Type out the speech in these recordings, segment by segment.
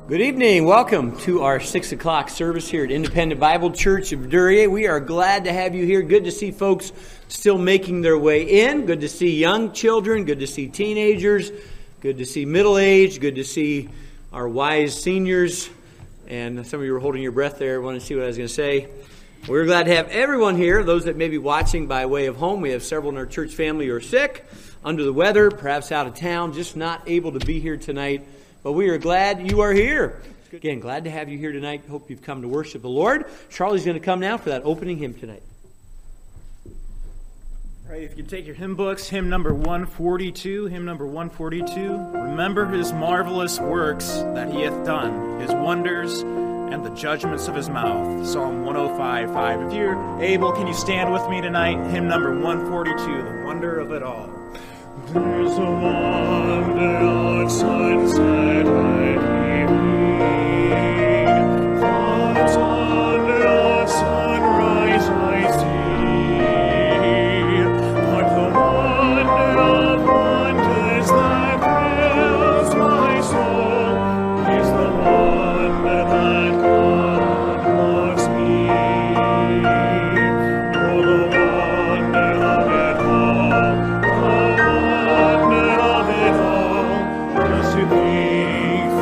Good evening. Welcome to our 6 o'clock service here at Independent Bible Church of Duryea. We are glad to have you here. Good to see folks still making their way in. Good to see young children. Good to see teenagers. Good to see middle-aged. Good to see our wise seniors. And some of you were holding your breath there. Want to see what I was going to say. We're glad to have everyone here. Those that may be watching by way of home. We have several in our church family who are sick, under the weather, perhaps out of town, just not able to be here tonight. But we are glad you are here. Again, glad to have you here tonight. Hope you've come to worship the Lord. Charlie's going to come now for that opening hymn tonight. Right, if you take your hymn books, hymn number 142, remember his marvelous works that he hath done, his wonders and the judgments of his mouth. Psalm 105:5. If you're able, can you stand with me tonight? Hymn number 142, the wonder of it all. There's a wonder on sunset at evening, thoughts on sunrise I see, but the wonder of wonders that thrills my soul is the wonder that God loves me. Oh, the wonder of it all, the wonder of it all, just to think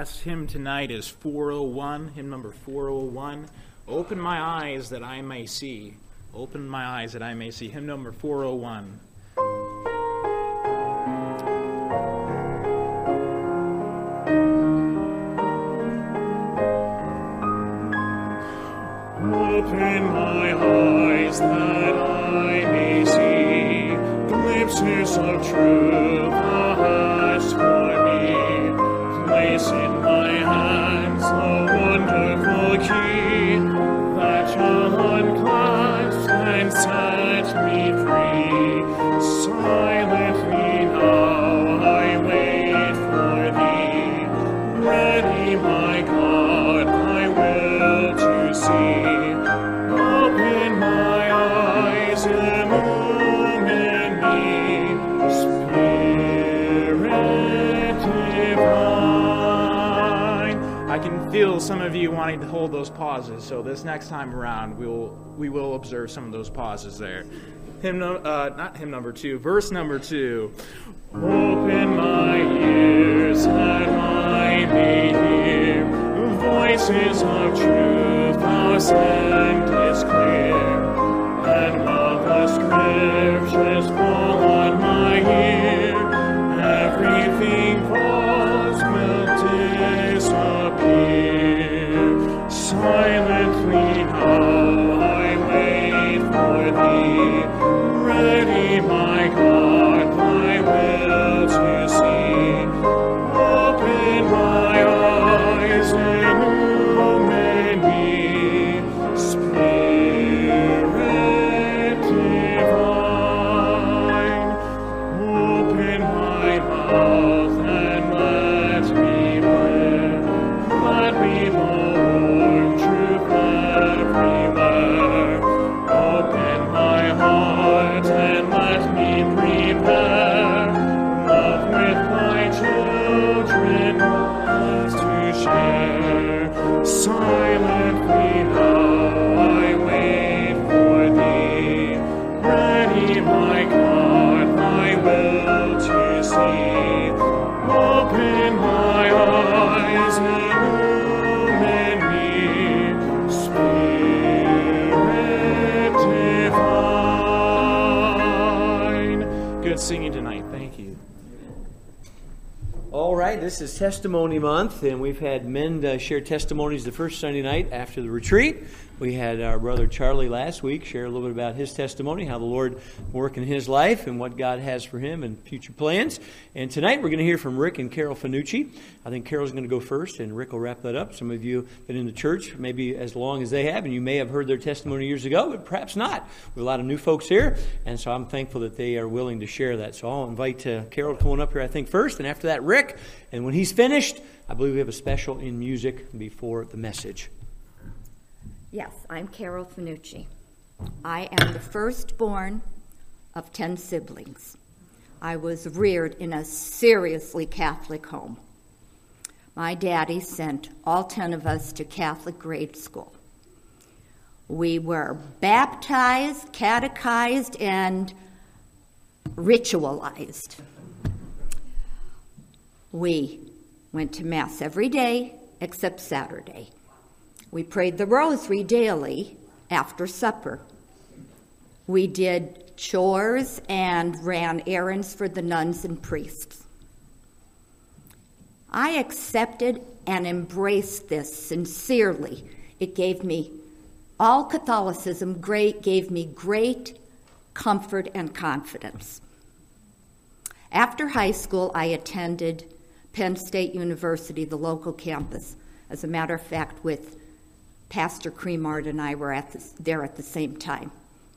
last hymn tonight is 401, hymn number 401. Open my eyes that I may see. Open my eyes that I may see. Hymn number 401. Open my eyes that I may see glimpses of truth thou hast for me. Place in my hands the wonderful key that shall unclasp and set me free. Silently now I wait for thee, ready, my God, thy will to see. Open my eyes, illumine me, Spirit divine. I can feel some of you wanting to hold those pauses, so this next time around we will observe some of those pauses there. Not hymn number 2, verse number 2. Open my ears that I may hear voices of truth thou sendest clear, and while the scriptures fall on my ear, everything false will disappear. Silently now I wait for thee, ready, my God, thy will to see. Open my eyes, illumine me, Spirit divine. Open my mouth and let me live. Let me Lord, truth everywhere. Open my heart and let me prepare love with my children was to share. Silently now I wait for thee, ready, my God, thy will to see. Open my eyes, illumine me, Spirit divine. Good singing tonight. Thank you. All right, this is Testimony Month, and we've had men share testimonies the first Sunday night after the retreat. We had our brother Charlie last week share a little bit about his testimony, how the Lord worked in his life and what God has for him and future plans. And tonight we're going to hear from Rick and Carol Finucci. I think Carol's going to go first, and Rick will wrap that up. Some of you have been in the church maybe as long as they have, and you may have heard their testimony years ago, but perhaps not. We have a lot of new folks here, and so I'm thankful that they are willing to share that. So I'll invite Carol to come on up here, I think, first, and after that, Rick. And when he's finished, I believe we have a special in music before the message. Yes, I'm Carol Finucci. I am the firstborn of 10 siblings. I was reared in a seriously Catholic home. My daddy sent all 10 of us to Catholic grade school. We were baptized, catechized, and ritualized. We went to Mass every day except Saturday. We prayed the rosary daily after supper. We did chores and ran errands for the nuns and priests. I accepted and embraced this sincerely. It gave me, all Catholicism gave me great comfort and confidence. After high school, I attended Penn State University, the local campus. As a matter of fact, with Pastor Cremart and I were there at the same time.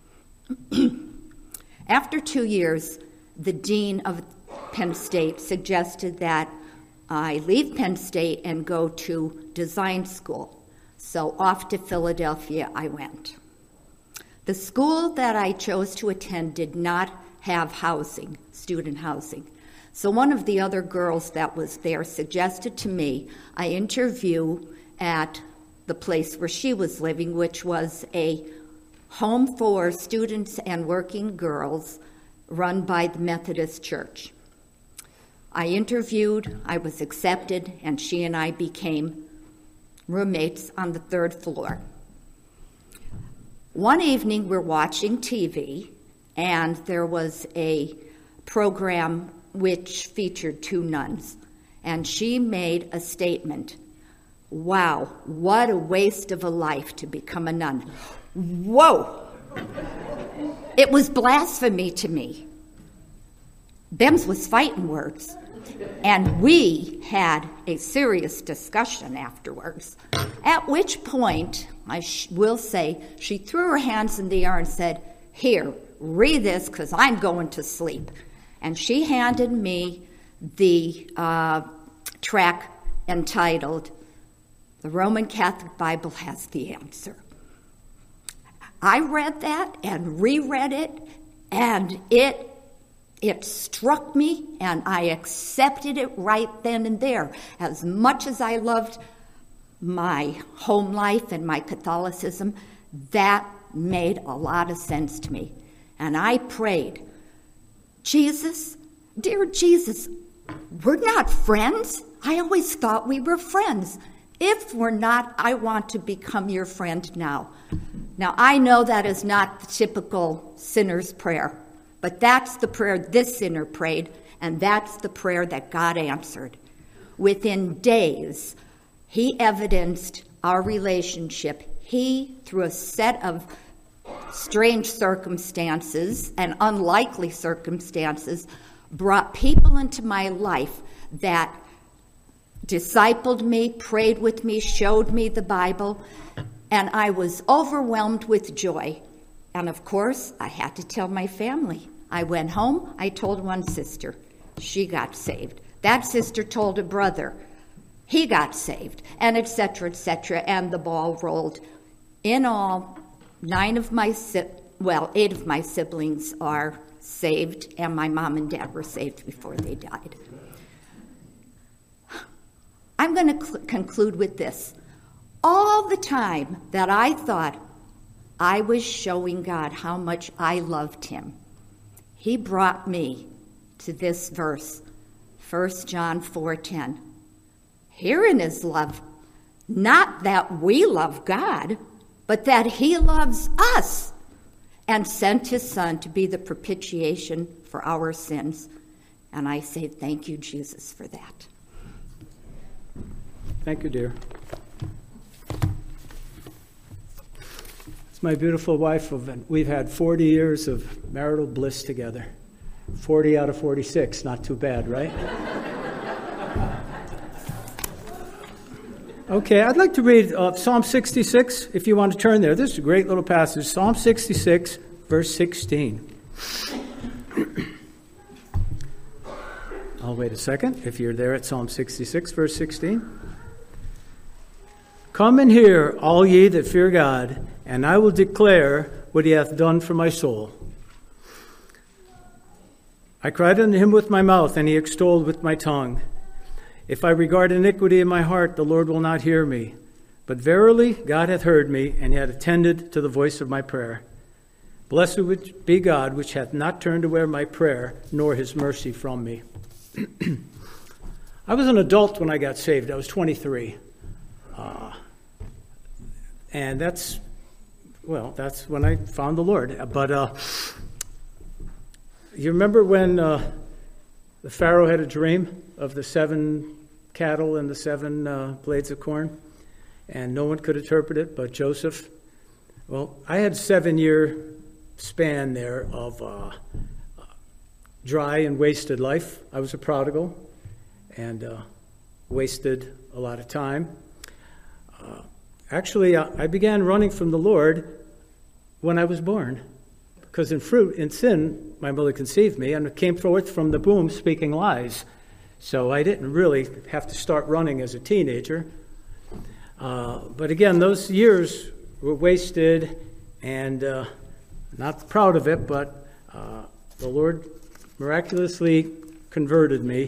After 2 years, the dean of Penn State suggested that I leave Penn State and go to design school. So off to Philadelphia I went. The school that I chose to attend did not have housing, student housing. So one of the other girls that was there suggested to me I interview at the place where she was living, which was a home for students and working girls run by the Methodist Church. I interviewed, I was accepted, and she and I became roommates on the 3rd floor. One evening, we're watching TV, and there was a program which featured 2 nuns, and she made a statement. Wow, what a waste of a life to become a nun. Whoa! It was blasphemy to me. Them's was fighting words. And we had a serious discussion afterwards, at which point, I will say, she threw her hands in the air and said, "Here, read this, because I'm going to sleep." And she handed me the tract entitled, "The Roman Catholic Bible Has the Answer." I read that and reread it, and it struck me, and I accepted it right then and there. As much as I loved my home life and my Catholicism, that made a lot of sense to me. And I prayed, "Jesus, dear Jesus, we're not friends. I always thought we were friends. If we're not, I want to become your friend now." Now, I know that is not the typical sinner's prayer, but that's the prayer this sinner prayed, and that's the prayer that God answered. Within days, he evidenced our relationship. He, through a set of strange circumstances and unlikely circumstances, brought people into my life that discipled me, prayed with me, showed me the Bible, and I was overwhelmed with joy. And of course, I had to tell my family. I went home, I told one sister, she got saved. That sister told a brother, he got saved, and et cetera, and the ball rolled. In all, 8 of my siblings are saved, and my mom and dad were saved before they died. I'm going to conclude with this. All the time that I thought I was showing God how much I loved him, he brought me to this verse, 1 John 4:10. Herein is love, not that we love God, but that he loves us and sent his Son to be the propitiation for our sins. And I say thank you, Jesus, for that. Thank you, dear. It's my beautiful wife. We've had 40 years of marital bliss together. 40 out of 46, not too bad, right? Okay, I'd like to read Psalm 66, if you want to turn there. This is a great little passage. Psalm 66, verse 16. I'll wait a second, if you're there at Psalm 66, verse 16. Come and hear, all ye that fear God, and I will declare what he hath done for my soul. I cried unto him with my mouth, and he extolled with my tongue. If I regard iniquity in my heart, the Lord will not hear me. But verily God hath heard me, and hath attended to the voice of my prayer. Blessed be God, which hath not turned away my prayer, nor his mercy from me. I was an adult when I got saved. I was 23. And that's when I found the Lord. But you remember when the Pharaoh had a dream of the 7 cattle and the 7 blades of corn, and no one could interpret it but Joseph? Well, I had a 7-year span there of dry and wasted life. I was a prodigal and wasted a lot of time. Actually, I began running from the Lord when I was born, because in sin, my mother conceived me, and came forth from the womb speaking lies. So I didn't really have to start running as a teenager. But again, those years were wasted, and not proud of it, but the Lord miraculously converted me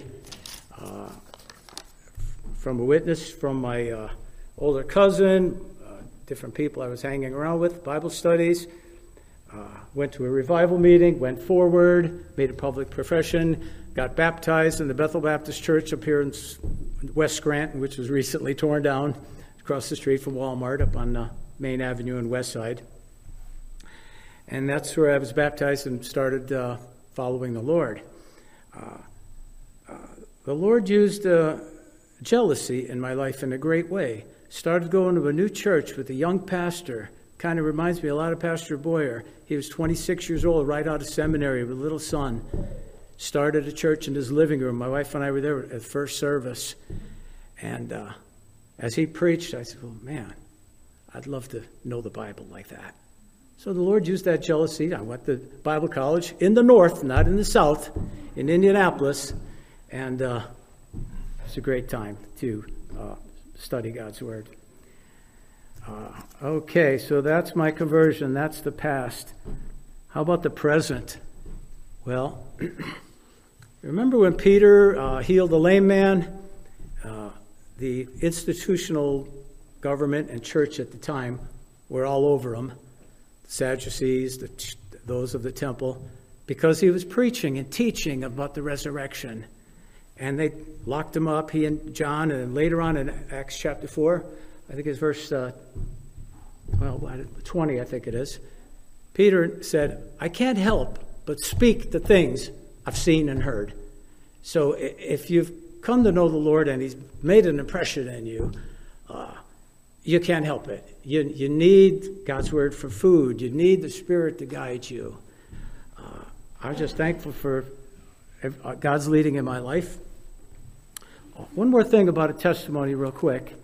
from a witness from my older cousin, different people I was hanging around with, Bible studies, went to a revival meeting, went forward, made a public profession, got baptized in the Bethel Baptist Church up here in West Scranton, which was recently torn down across the street from Walmart up on Main Avenue and West Side. And that's where I was baptized and started following the Lord. The Lord used jealousy in my life in a great way. Started going to a new church with a young pastor. Kind of reminds me a lot of Pastor Boyer. He was 26 years old, right out of seminary with a little son. Started a church in his living room. My wife and I were there at the first service. And as he preached, I said, well, man, I'd love to know the Bible like that. So the Lord used that jealousy. I went to Bible college in the north, not in the south, in Indianapolis. And it's a great time to study God's Word. Okay, so that's my conversion. That's the past. How about the present? Well, remember when Peter healed the lame man? The institutional government and church at the time were all over him. The Sadducees, those of the temple, because he was preaching and teaching about the resurrection. And they locked him up, he and John, and later on in Acts chapter 4, I think it's verse 20, I think it is. Peter said, I can't help but speak the things I've seen and heard. So if you've come to know the Lord and he's made an impression in you, you can't help it. You need God's Word for food. You need the Spirit to guide you. I'm just thankful for God's leading in my life. One more thing about a testimony real quick.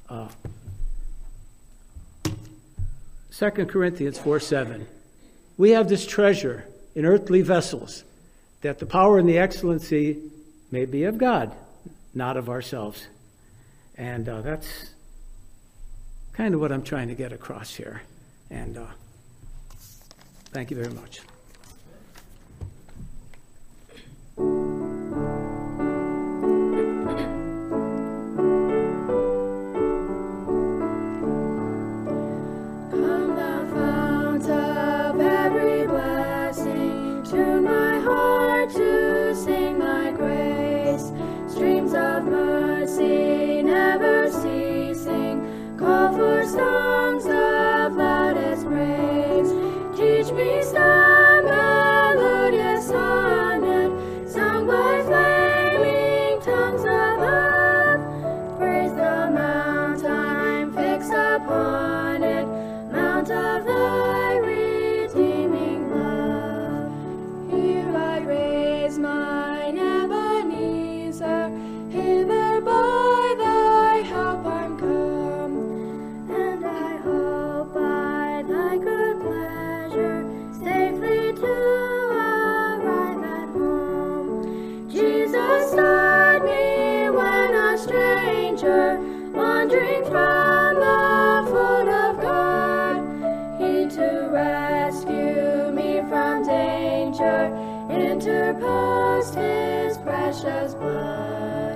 2 Corinthians 4:7. We have this treasure in earthly vessels, that the power and the excellency may be of God, not of ourselves. And that's kind of what I'm trying to get across here. And thank you very much. Songs of loudest praise, teach me some melodious sonnet, sung by flaming tongues above. Praise the mount I'm fixed upon it, mount of thy redeeming love. Here I raise mine Ebenezer, hither by thy help I'm come. Wandering from the foot of God, He to rescue me from danger interposed His precious blood.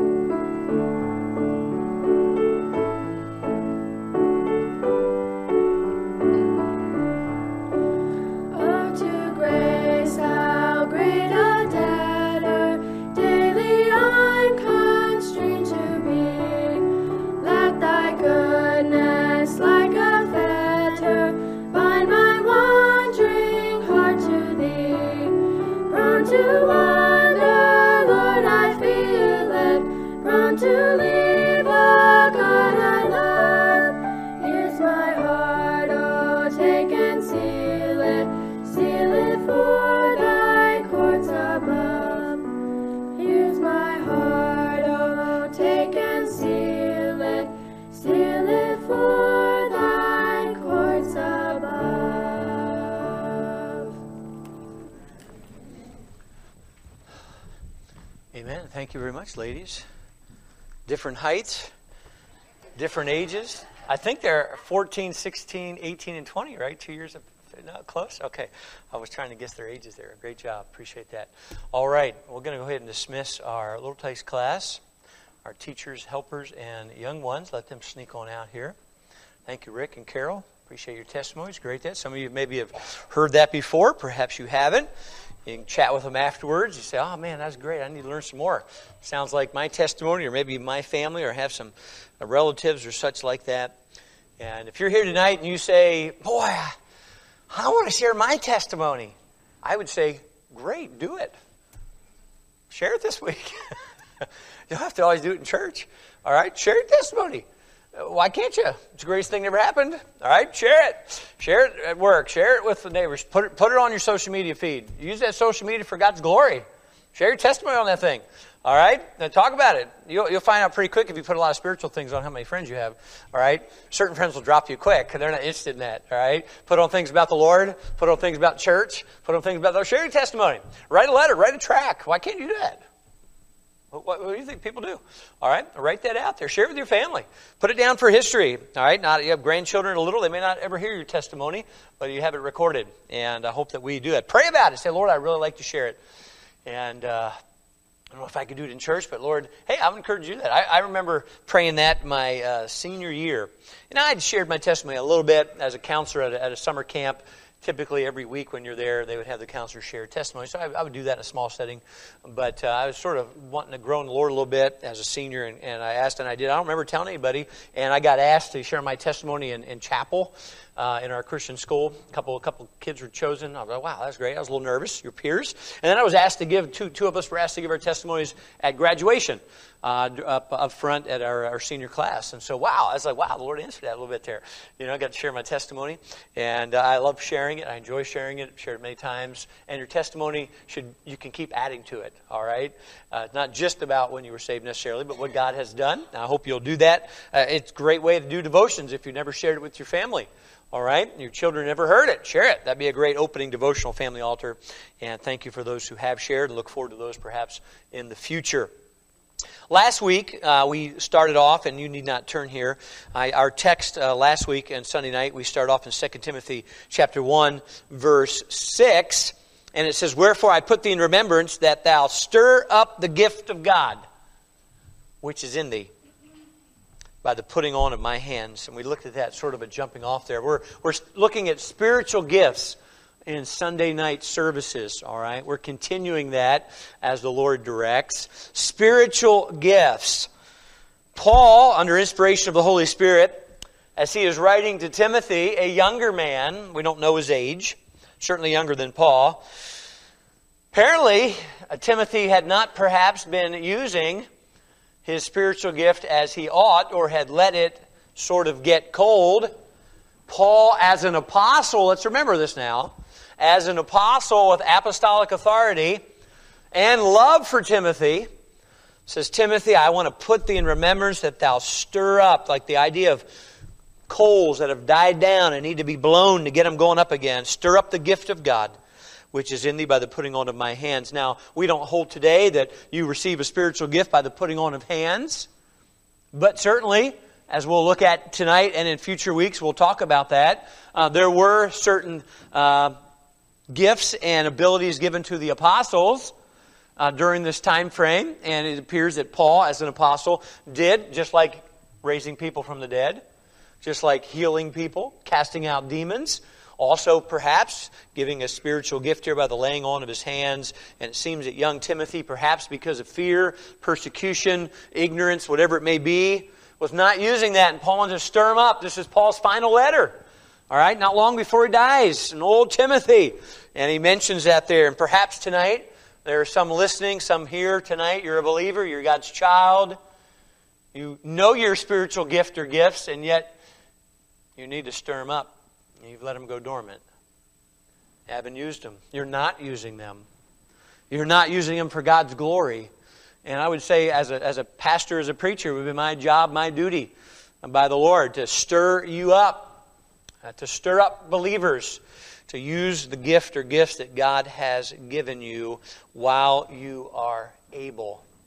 Oh, to grace, how great a debtor daily I'm constrained to be. Thy goodness like a fetter bind my wandering heart to thee. Prone to wander, Lord, I feel it, prone to leave a God I love. Here's my heart, oh, take and seal it for thy courts above. Here's my heart, oh, take and seal it for thy courts above. Amen. Thank you very much, ladies. Different heights, different ages. I think they're 14, 16, 18, and 20, right? 2 years of, not close? Okay. I was trying to guess their ages there. Great job. Appreciate that. All right. We're going to go ahead and dismiss our Little Place class. Our teachers, helpers, and young ones. Let them sneak on out here. Thank you, Rick and Carol. Appreciate your testimonies. Great that. Some of you maybe have heard that before. Perhaps you haven't. You can chat with them afterwards. You say, oh, man, that's great. I need to learn some more. Sounds like my testimony, or maybe my family, or have some relatives or such like that. And if you're here tonight and you say, boy, I want to share my testimony, I would say, great, do it. Share it this week. You don't have to always do it in church. All right? Share your testimony. Why can't you? It's the greatest thing that ever happened. All right? Share it. Share it at work. Share it with the neighbors. Put it on your social media feed. Use that social media for God's glory. Share your testimony on that thing. All right? Now talk about it. You'll find out pretty quick if you put a lot of spiritual things on how many friends you have. All right? Certain friends will drop you quick because they're not interested in that. All right? Put on things about the Lord. Put on things about church. Put on things about those. Share your testimony. Write a letter. Write a tract. Why can't you do that? What do you think people do? All right, write that out there. Share it with your family. Put it down for history. All right, now you have grandchildren a little. They may not ever hear your testimony, but you have it recorded. And I hope that we do that. Pray about it. Say, Lord, I really like to share it. And I don't know if I could do it in church, but Lord, hey, I would encourage you to do that. I remember praying that my senior year. And I had shared my testimony a little bit as a counselor at a summer camp. Typically, every week when you're there, they would have the counselor share testimony. So I would do that in a small setting. But I was sort of wanting to grow in the Lord a little bit as a senior, and I asked, and I did. I don't remember telling anybody, and I got asked to share my testimony in chapel in our Christian school. A couple kids were chosen. I was like, wow, that's great. I was a little nervous, your peers. And then I was asked to give, two of us were asked to give our testimonies at graduation. Up front at our senior class. And so, wow, I was like, wow, the Lord answered that a little bit there. I got to share my testimony, and I love sharing it. I enjoy sharing it. I've shared it many times. And your testimony, you can keep adding to it, all right? Not just about when you were saved necessarily, but what God has done. I hope you'll do that. It's a great way to do devotions if you never shared it with your family. All right? Your children never heard it. Share it. That'd be a great opening devotional family altar. And thank you for those who have shared, and look forward to those perhaps in the future. Last week, we started off, and you need not turn here. Our text last week and Sunday night, we started off in 2 Timothy chapter 1, verse 6. And it says, wherefore I put thee in remembrance that thou stir up the gift of God, which is in thee, by the putting on of my hands. And we looked at that sort of a jumping off there. We're looking at spiritual gifts in Sunday night services, all right? We're continuing that as the Lord directs. Spiritual gifts. Paul, under inspiration of the Holy Spirit, as he is writing to Timothy, a younger man, we don't know his age, certainly younger than Paul. Apparently, Timothy had not perhaps been using his spiritual gift as he ought, or had let it sort of get cold. Paul, as an apostle, let's remember this now, as an apostle with apostolic authority and love for Timothy, says, Timothy, I want to put thee in remembrance that thou stir up, like the idea of coals that have died down and need to be blown to get them going up again. Stir up the gift of God, which is in thee by the putting on of my hands. Now, we don't hold today that you receive a spiritual gift by the putting on of hands, but certainly, as we'll look at tonight and in future weeks, we'll talk about that. There were certain gifts and abilities given to the apostles during this time frame, and it appears that Paul, as an apostle, did, just like raising people from the dead, just like healing people, casting out demons, also perhaps giving a spiritual gift here by the laying on of his hands. And it seems that young Timothy, perhaps because of fear, persecution, ignorance, whatever it may be, was not using that, and Paul wanted to stir him up. This is Paul's final letter. All right, not long before he dies, an old Timothy. And he mentions that there. And perhaps tonight, there are some listening, some here tonight. You're a believer, you're God's child. You know your spiritual gift or gifts, and yet you need to stir them up. You've let them go dormant. You haven't used them. You're not using them. You're not using them for God's glory. And I would say, as a pastor, as a preacher, it would be my job, my duty by the Lord to stir you up. To stir up believers, to use the gift or gifts that God has given you while you are able.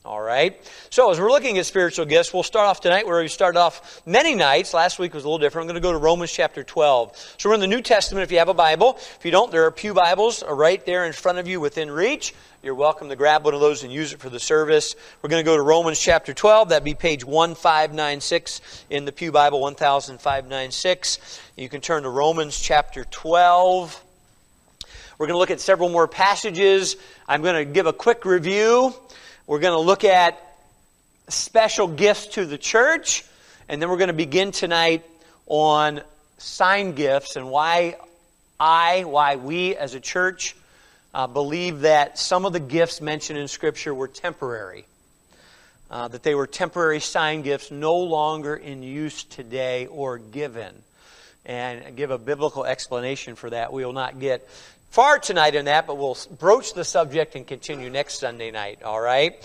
All right? So as we're looking at spiritual gifts, we'll start off tonight where we started off many nights. Last week was a little different. I'm going to go to Romans chapter 12. So we're in the New Testament if you have a Bible. If you don't, there are pew Bibles right there in front of you within reach. You're welcome to grab one of those and use it for the service. We're going to go to Romans chapter 12. That'd be page 1596 in the pew Bible, 1596. You can turn to Romans chapter 12. We're going to look at several more passages. I'm going to give a quick review. We're going to look at special gifts to the church. And then we're going to begin tonight on sign gifts and why we as a church believe that some of the gifts mentioned in Scripture were temporary. That they were temporary sign gifts no longer in use today or given. And give a biblical explanation for that. We will not get far tonight in that, but we'll broach the subject and continue next Sunday night, all right?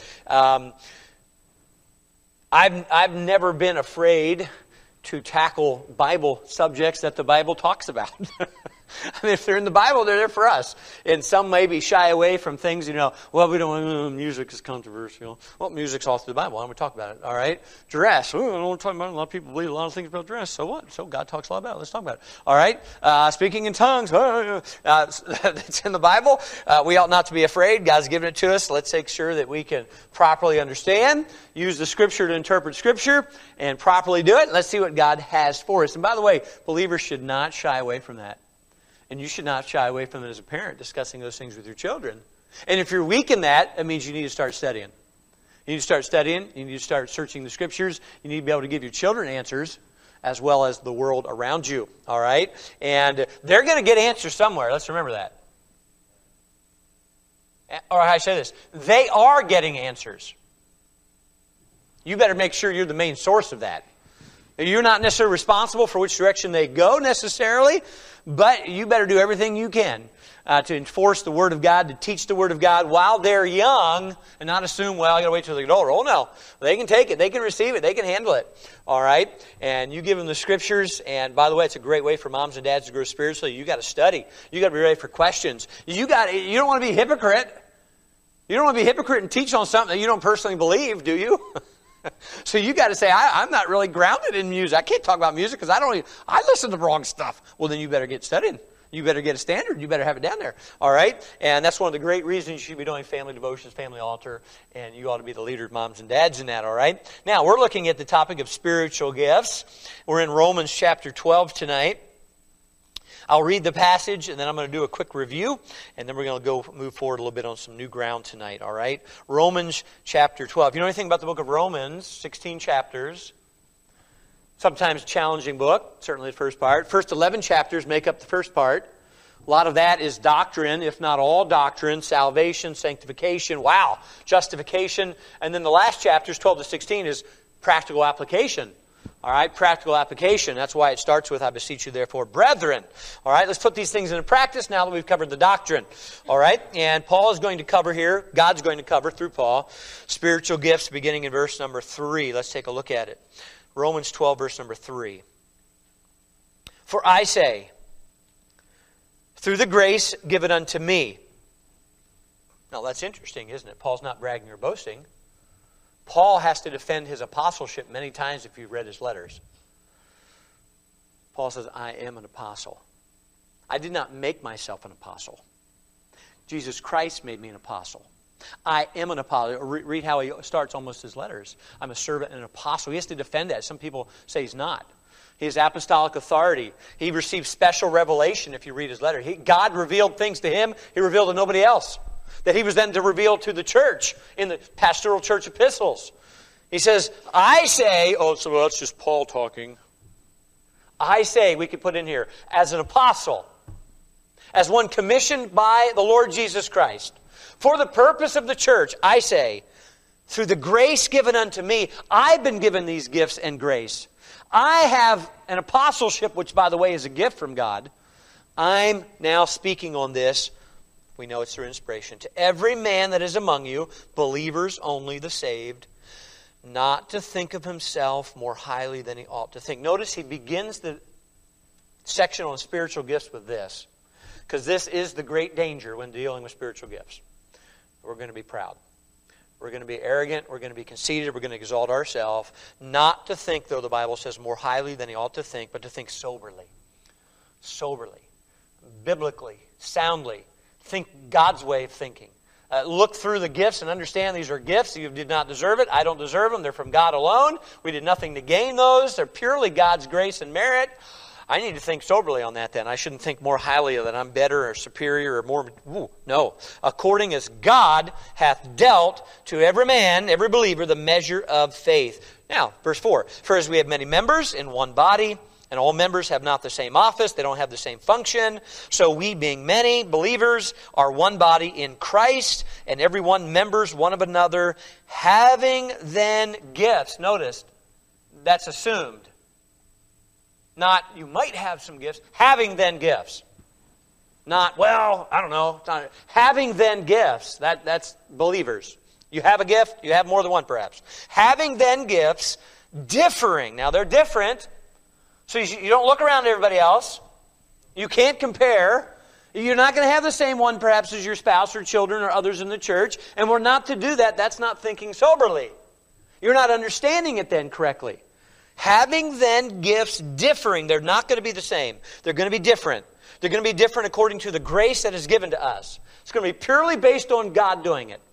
I've never been afraid to tackle Bible subjects that the Bible talks about. I mean, if they're in the Bible, they're there for us. And some maybe shy away from things, well, we don't, music is controversial. Well, music's all through the Bible. Why don't we talk about it? All right? Dress. I don't want to talk about it. A lot of people believe a lot of things about dress. So what? So God talks a lot about it. Let's talk about it. All right? Speaking in tongues. It's in the Bible. We ought not to be afraid. God's given it to us. Let's make sure that we can properly understand, use the Scripture to interpret Scripture, and properly do it. Let's see what God has for us. And by the way, believers should not shy away from that. And you should not shy away from it as a parent, discussing those things with your children. And if you're weak in that, it means you need to start studying. You need to start studying. You need to start searching the Scriptures. You need to be able to give your children answers as well as the world around you. All right? And they're going to get answers somewhere. Let's remember that. Or how I say this. They are getting answers. You better make sure you're the main source of that. You're not necessarily responsible for which direction they go necessarily, but you better do everything you can to enforce the Word of God, to teach the Word of God while they're young, and not assume, well, I got to wait till they get older. Oh, no. They can take it. They can receive it. They can handle it. All right? And you give them the Scriptures, and by the way, it's a great way for moms and dads to grow spiritually. You got to study. You got to be ready for questions. You don't want to be a hypocrite. You don't want to be a hypocrite and teach on something that you don't personally believe, do you? So you got to say, I'm not really grounded in music. I can't talk about music because I listen to the wrong stuff. Well, then you better get studying. You better get a standard. You better have it down there. All right? And that's one of the great reasons you should be doing family devotions, family altar, and you ought to be the leader of moms and dads in that, all right? Now, we're looking at the topic of spiritual gifts. We're in Romans chapter 12 tonight. I'll read the passage, and then I'm going to do a quick review, and then we're going to move forward a little bit on some new ground tonight, all right? Romans chapter 12. You know anything about the book of Romans? 16 chapters. Sometimes a challenging book, certainly the first part. First 11 chapters make up the first part. A lot of that is doctrine, if not all doctrine, salvation, sanctification, justification. And then the last chapters, 12 to 16, is practical application. All right, practical application. That's why it starts with, I beseech you therefore, brethren. All right, let's put these things into practice now that we've covered the doctrine. All right, and Paul is going to cover here, God's going to cover through Paul, spiritual gifts beginning in verse number 3. Let's take a look at it. Romans 12, verse number 3. For I say, through the grace given unto me. Now that's interesting, isn't it? Paul's not bragging or boasting. Paul has to defend his apostleship many times if you've read his letters. Paul says, I am an apostle. I did not make myself an apostle. Jesus Christ made me an apostle. I am an apostle. Read how he starts almost his letters. I'm a servant and an apostle. He has to defend that. Some people say he's not. He has apostolic authority. He received special revelation if you read his letter. God revealed things to him he revealed to nobody else, that he was then to reveal to the church in the pastoral church epistles. He says, I say, so that's just Paul talking. I say, we could put in here, as an apostle, as one commissioned by the Lord Jesus Christ, for the purpose of the church, I say, through the grace given unto me, I've been given these gifts and grace. I have an apostleship, which, by the way, is a gift from God. I'm now speaking on this. We know it's through inspiration. To every man that is among you, believers only, the saved, not to think of himself more highly than he ought to think. Notice he begins the section on spiritual gifts with this, because this is the great danger when dealing with spiritual gifts. We're going to be proud. We're going to be arrogant. We're going to be conceited. We're going to exalt ourselves. Not to think, though the Bible says, more highly than he ought to think, but to think soberly. Soberly. Biblically. Soundly. Think God's way of thinking. Look through the gifts and understand these are gifts. You did not deserve it. I don't deserve them. They're from God alone. We did nothing to gain those. They're purely God's grace and merit. I need to think soberly on that then. I shouldn't think more highly of that I'm better or superior or more. No. According as God hath dealt to every man, every believer, the measure of faith. Now, verse 4. For as we have many members in one body, and all members have not the same office, they don't have the same function, so we being many believers are one body in Christ, and every one members one of another, having then gifts. Notice, that's assumed. Not, you might have some gifts. Having then gifts. Not, well, I don't know. Having then gifts. That's believers. You have a gift. You have more than one, perhaps. Having then gifts, differing. Now, they're different. So you don't look around at everybody else. You can't compare. You're not going to have the same one, perhaps, as your spouse or children or others in the church. And we're not to do that. That's not thinking soberly. You're not understanding it then correctly. Having then gifts differing. They're not going to be the same. They're going to be different. They're going to be different according to the grace that is given to us. It's going to be purely based on God doing it.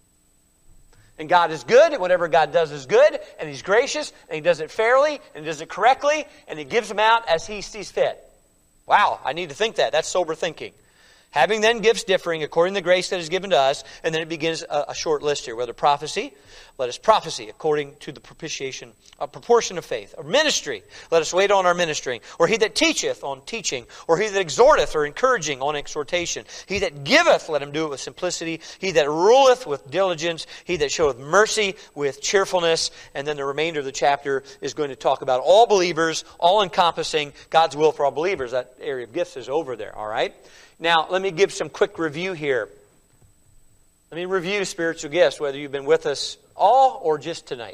And God is good, and whatever God does is good, and He's gracious, and He does it fairly, and He does it correctly, and He gives them out as He sees fit. Wow, I need to think that. That's sober thinking. Having then gifts differing according to the grace that is given to us, and then it begins a short list here. Whether prophecy, let us prophesy according to the proportion of faith. Or ministry, let us wait on our ministering. Or he that teacheth on teaching. Or he that exhorteth or encouraging on exhortation. He that giveth, let him do it with simplicity. He that ruleth with diligence. He that showeth mercy with cheerfulness. And then the remainder of the chapter is going to talk about all believers, all encompassing God's will for all believers. That area of gifts is over there, all right? Now, let me give some quick review here. Let me review spiritual gifts, whether you've been with us all or just tonight.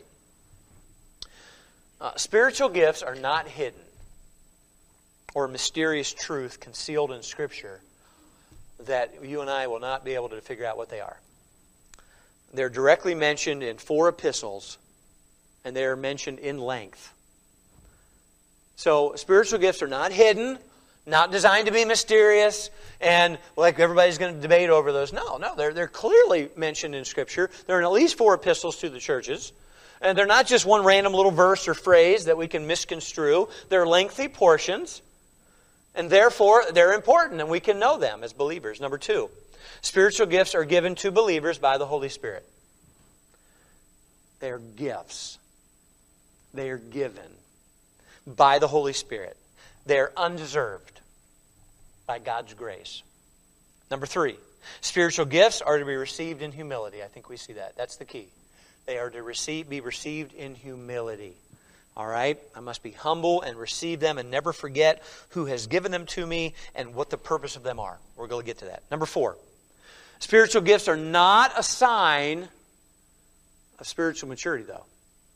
Spiritual gifts are not hidden or a mysterious truth concealed in Scripture that you and I will not be able to figure out what they are. They're directly mentioned in 4 epistles, and they are mentioned in length. So, spiritual gifts are not hidden, not designed to be mysterious, and like everybody's going to debate over those. No, they're clearly mentioned in Scripture. They're in at least 4 epistles to the churches. And they're not just one random little verse or phrase that we can misconstrue. They're lengthy portions, and therefore they're important, and we can know them as believers. Number 2, spiritual gifts are given to believers by the Holy Spirit. They are gifts. They are given by the Holy Spirit. They're undeserved by God's grace. Number 3, spiritual gifts are to be received in humility. I think we see that. That's the key. They are to be received in humility. All right? I must be humble and receive them and never forget who has given them to me and what the purpose of them are. We're going to get to that. Number 4, spiritual gifts are not a sign of spiritual maturity, though.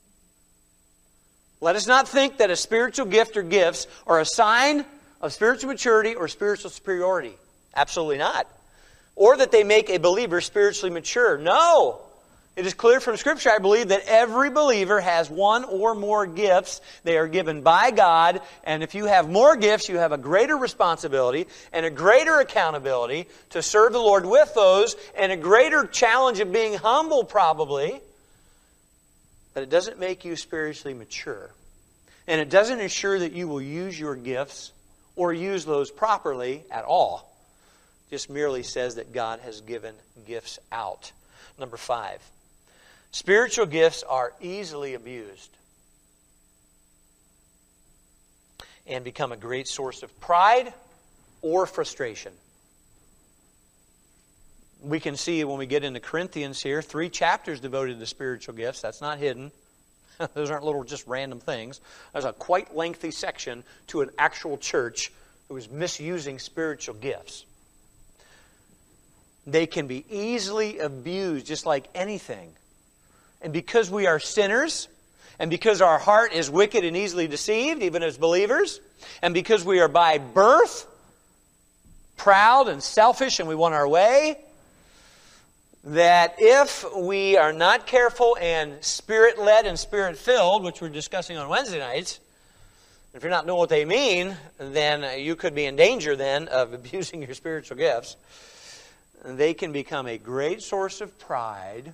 Let us not think that a spiritual gift or gifts are a sign of spiritual maturity or spiritual superiority. Absolutely not. Or that they make a believer spiritually mature. No. It is clear from Scripture, I believe, that every believer has one or more gifts. They are given by God. And if you have more gifts, you have a greater responsibility and a greater accountability to serve the Lord with those, and a greater challenge of being humble, probably. But it doesn't make you spiritually mature. And it doesn't ensure that you will use your gifts or use those properly at all. It just merely says that God has given gifts out. Number 5, spiritual gifts are easily abused and become a great source of pride or frustration. We can see when we get into Corinthians here, 3 chapters devoted to spiritual gifts. That's not hidden. Those aren't little just random things. There's a quite lengthy section to an actual church who was misusing spiritual gifts. They can be easily abused just like anything. And because we are sinners, and because our heart is wicked and easily deceived, even as believers, and because we are by birth proud and selfish and we want our way, that if we are not careful and Spirit-led and Spirit-filled, which we're discussing on Wednesday nights, if you're not knowing what they mean, then you could be in danger then of abusing your spiritual gifts. They can become a great source of pride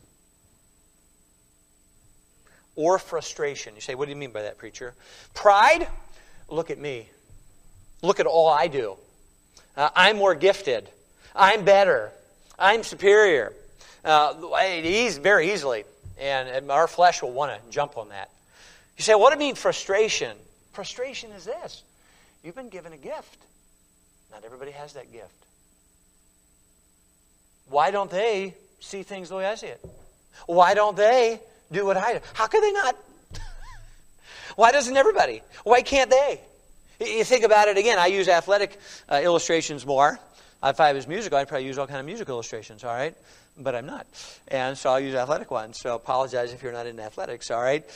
or frustration. You say, what do you mean by that, preacher? Pride? Look at me. Look at all I do. I'm more gifted. I'm better. I'm superior. Very easily. And our flesh will want to jump on that. You say, what do you mean frustration? Frustration is this. You've been given a gift. Not everybody has that gift. Why don't they see things the way I see it? Why don't they do what I do? How could they not? Why doesn't everybody? Why can't they? You think about it again. I use athletic illustrations more. If I was musical, I'd probably use all kind of music illustrations, all right? But I'm not. And so I'll use athletic ones. So apologize if you're not in athletics, all right?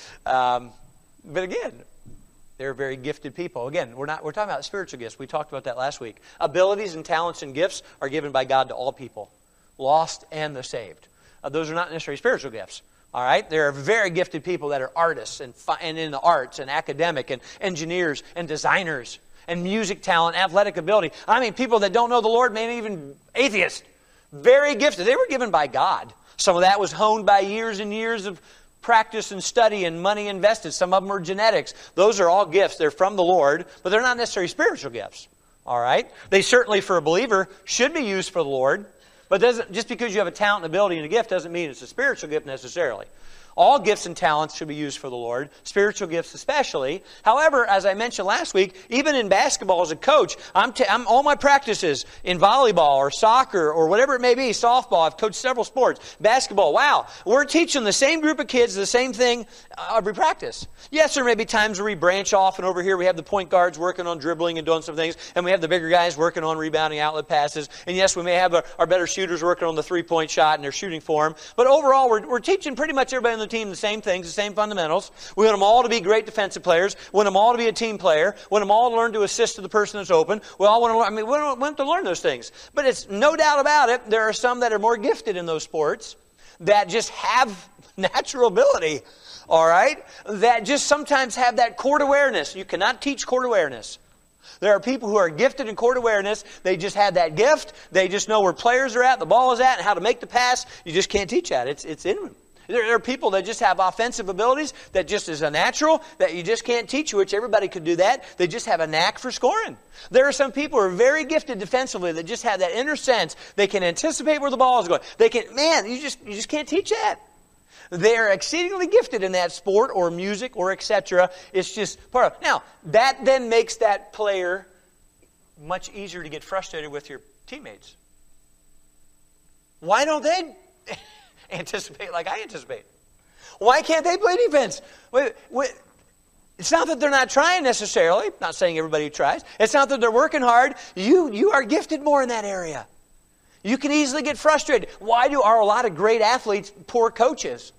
But again, they're very gifted people. Again, we're talking about spiritual gifts. We talked about that last week. Abilities and talents and gifts are given by God to all people, lost and the saved. Those are not necessarily spiritual gifts. All right? There are very gifted people that are artists and in the arts and academic and engineers and designers and music talent, athletic ability. I mean, people that don't know the Lord, maybe even atheists. Very gifted. They were given by God. Some of that was honed by years and years of practice and study and money invested. Some of them are genetics. Those are all gifts. They're from the Lord, but they're not necessarily spiritual gifts. All right? They certainly, for a believer, should be used for the Lord. But just because you have a talent, and ability, and a gift doesn't mean it's a spiritual gift necessarily. All gifts and talents should be used for the Lord, spiritual gifts especially. However, as I mentioned last week, even in basketball as a coach, I'm all my practices in volleyball or soccer or whatever it may be, softball, I've coached several sports, basketball, wow, we're teaching the same group of kids the same thing every practice. Yes, there may be times where we branch off and over here we have the point guards working on dribbling and doing some things, and we have the bigger guys working on rebounding outlet passes, and yes, we may have our better shooters working on the three-point shot and they're shooting for them, but overall we're teaching pretty much everybody on the team the same things, the same fundamentals. We want them all to be great defensive players. We want them all to be a team player. We want them all to learn to assist to the person that's open. We all want to learn, we want to learn those things. But it's no doubt about it, there are some that are more gifted in those sports that just have natural ability, all right, that just sometimes have that court awareness. You cannot teach court awareness. There are people who are gifted in court awareness. They just have that gift. They just know where players are at, the ball is at, and how to make the pass. You just can't teach that. It's in them. There are people that just have offensive abilities that just is a natural, that you just can't teach, which everybody could do that. They just have a knack for scoring. There are some people who are very gifted defensively that just have that inner sense. They can anticipate where the ball is going. They can, you just can't teach that. They are exceedingly gifted in that sport or music or etc. It's just part of it. Now, that then makes that player much easier to get frustrated with your teammates. Why don't they anticipate like I anticipate? Why can't they play defense? It's not that they're not trying necessarily. Not saying everybody tries. It's not that they're working hard. You are gifted more in that area. You can easily get frustrated. Why are a lot of great athletes poor coaches?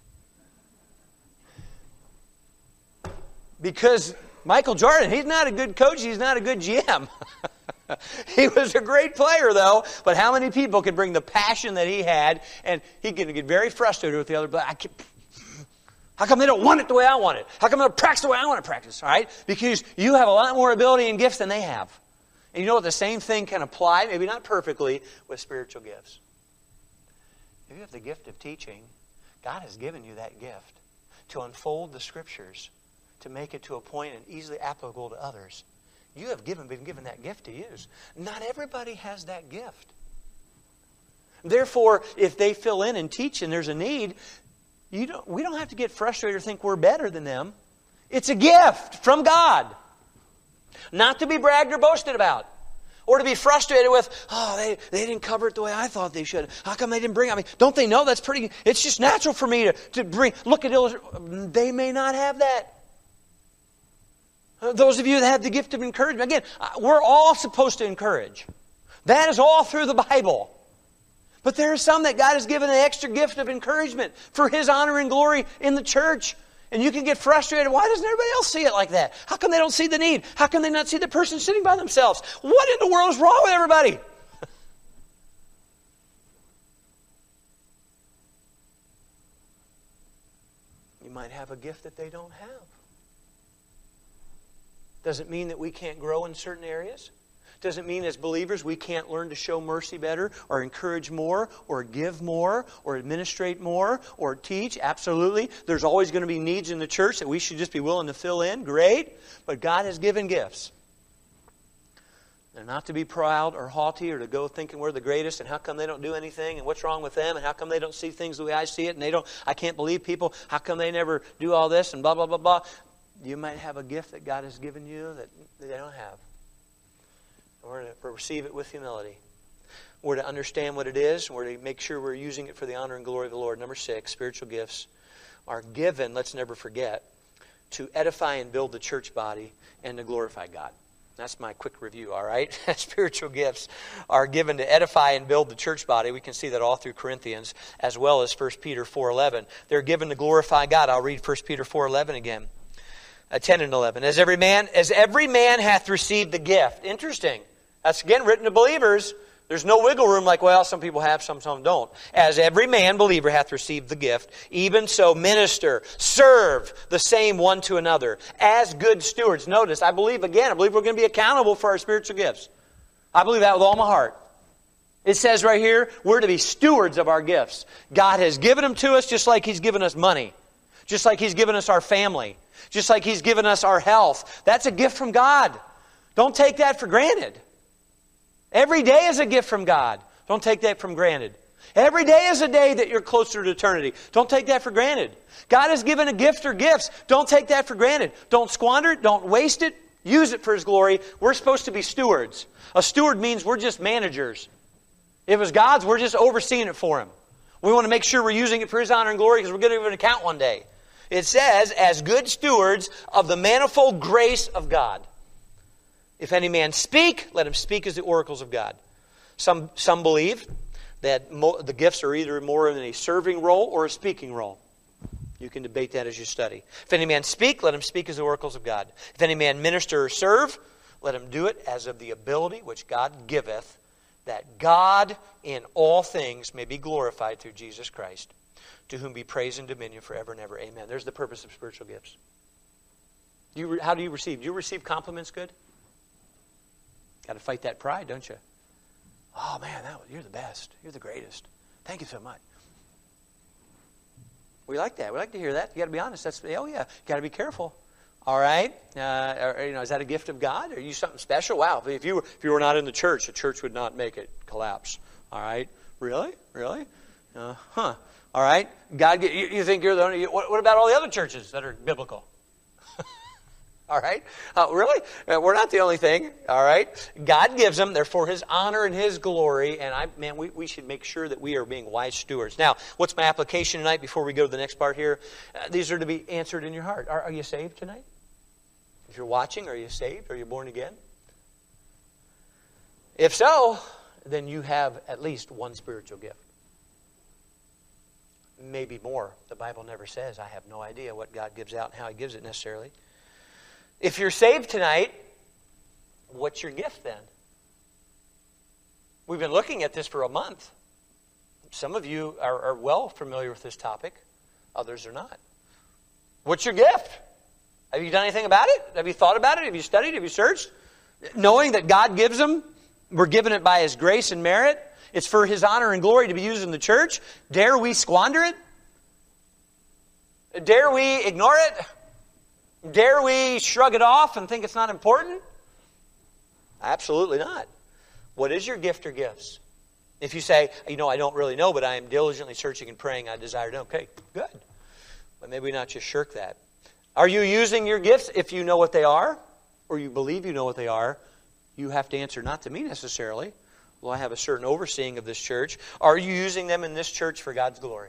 Because Michael Jordan, he's not a good coach. He's not a good GM. He was a great player, though, but how many people could bring the passion that he had, and he could get very frustrated with the other player. How come they don't want it the way I want it? How come they don't practice the way I want to practice? All right? Because you have a lot more ability and gifts than they have. And you know what? The same thing can apply, maybe not perfectly, with spiritual gifts. If you have the gift of teaching, God has given you that gift to unfold the Scriptures, to make it to a point and easily applicable to others. You have been given that gift to use. Not everybody has that gift. Therefore, if they fill in and teach and there's a need, we don't have to get frustrated or think we're better than them. It's a gift from God. Not to be bragged or boasted about. Or to be frustrated with, they didn't cover it the way I thought they should. How come they didn't bring it? I mean, don't they know that's pretty, it's just natural for me to bring, look at illustrations. They may not have that. Those of you that have the gift of encouragement, again, we're all supposed to encourage. That is all through the Bible. But there are some that God has given an extra gift of encouragement for His honor and glory in the church. And you can get frustrated. Why doesn't everybody else see it like that? How come they don't see the need? How come they not see the person sitting by themselves? What in the world is wrong with everybody? might have a gift that they don't have. Does it mean that we can't grow in certain areas? Does it mean as believers we can't learn to show mercy better, or encourage more, or give more, or administrate more, or teach? Absolutely. There's always going to be needs in the church that we should just be willing to fill in. Great. But God has given gifts. They're not to be proud or haughty or to go thinking we're the greatest and how come they don't do anything and what's wrong with them and how come they don't see things the way I see it and I can't believe people, how come they never do all this and blah, blah, blah, blah. You might have a gift that God has given you that they don't have. We're to receive it with humility. We're to understand what it is. We're to make sure we're using it for the honor and glory of the Lord. Number 6, spiritual gifts are given, let's never forget, to edify and build the church body and to glorify God. That's my quick review, all right? Spiritual gifts are given to edify and build the church body. We can see that all through Corinthians, as well as 1 Peter 4:11. They're given to glorify God. I'll read 1 Peter 4:11 again. 10 and 11. As every man hath received the gift. Interesting. That's again written to believers. There's no wiggle room like, well, some people have, some don't. As every man, believer, hath received the gift, even so minister, serve the same one to another, as good stewards. Notice, I believe we're going to be accountable for our spiritual gifts. I believe that with all my heart. It says right here, we're to be stewards of our gifts. God has given them to us just like He's given us money. Just like He's given us our family. Just like He's given us our health. That's a gift from God. Don't take that for granted. Every day is a gift from God. Don't take that for granted. Every day is a day that you're closer to eternity. Don't take that for granted. God has given a gift or gifts. Don't take that for granted. Don't squander it. Don't waste it. Use it for His glory. We're supposed to be stewards. A steward means we're just managers. If it was God's, we're just overseeing it for Him. We want to make sure we're using it for His honor and glory because we're going to give an account one day. It says, as good stewards of the manifold grace of God. If any man speak, let him speak as the oracles of God. Some believe that the gifts are either more in a serving role or a speaking role. You can debate that as you study. If any man speak, let him speak as the oracles of God. If any man minister or serve, let him do it as of the ability which God giveth, that God in all things may be glorified through Jesus Christ, to whom be praise and dominion forever and ever. Amen. There's the purpose of spiritual gifts. How do you receive? Do you receive compliments good? Got to fight that pride, don't you? Oh, man, you're the best. You're the greatest. Thank you so much. We like that. We like to hear that. You got to be honest. Oh, yeah. You got to be careful. All right. Is that a gift of God? Are you something special? Wow. If you were not in the church would not make it collapse. All right. Really? All right. God, you think you're the only? What about all the other churches that are biblical? All right? Really? We're not the only thing. All right? God gives them. They're for His honor and His glory. And we should make sure that we are being wise stewards. Now, what's my application tonight before we go to the next part here? These are to be answered in your heart. Are you saved tonight? If you're watching, are you saved? Are you born again? If so, then you have at least one spiritual gift. Maybe more. The Bible never says. I have no idea what God gives out and how He gives it necessarily. If you're saved tonight, what's your gift then? We've been looking at this for a month. Some of you are well familiar with this topic. Others are not. What's your gift? Have you done anything about it? Have you thought about it? Have you studied? Have you searched? Knowing that God gives them, we're given it by His grace and merit. It's for His honor and glory to be used in the church. Dare we squander it? Dare we ignore it? Dare we shrug it off and think it's not important? Absolutely not. What is your gift or gifts? If you say, I don't really know, but I am diligently searching and praying, I desire to know. Okay, good. But maybe not just shirk that. Are you using your gifts if you know what they are? Or you believe you know what they are? You have to answer not to me necessarily. Well, I have a certain overseeing of this church. Are you using them in this church for God's glory?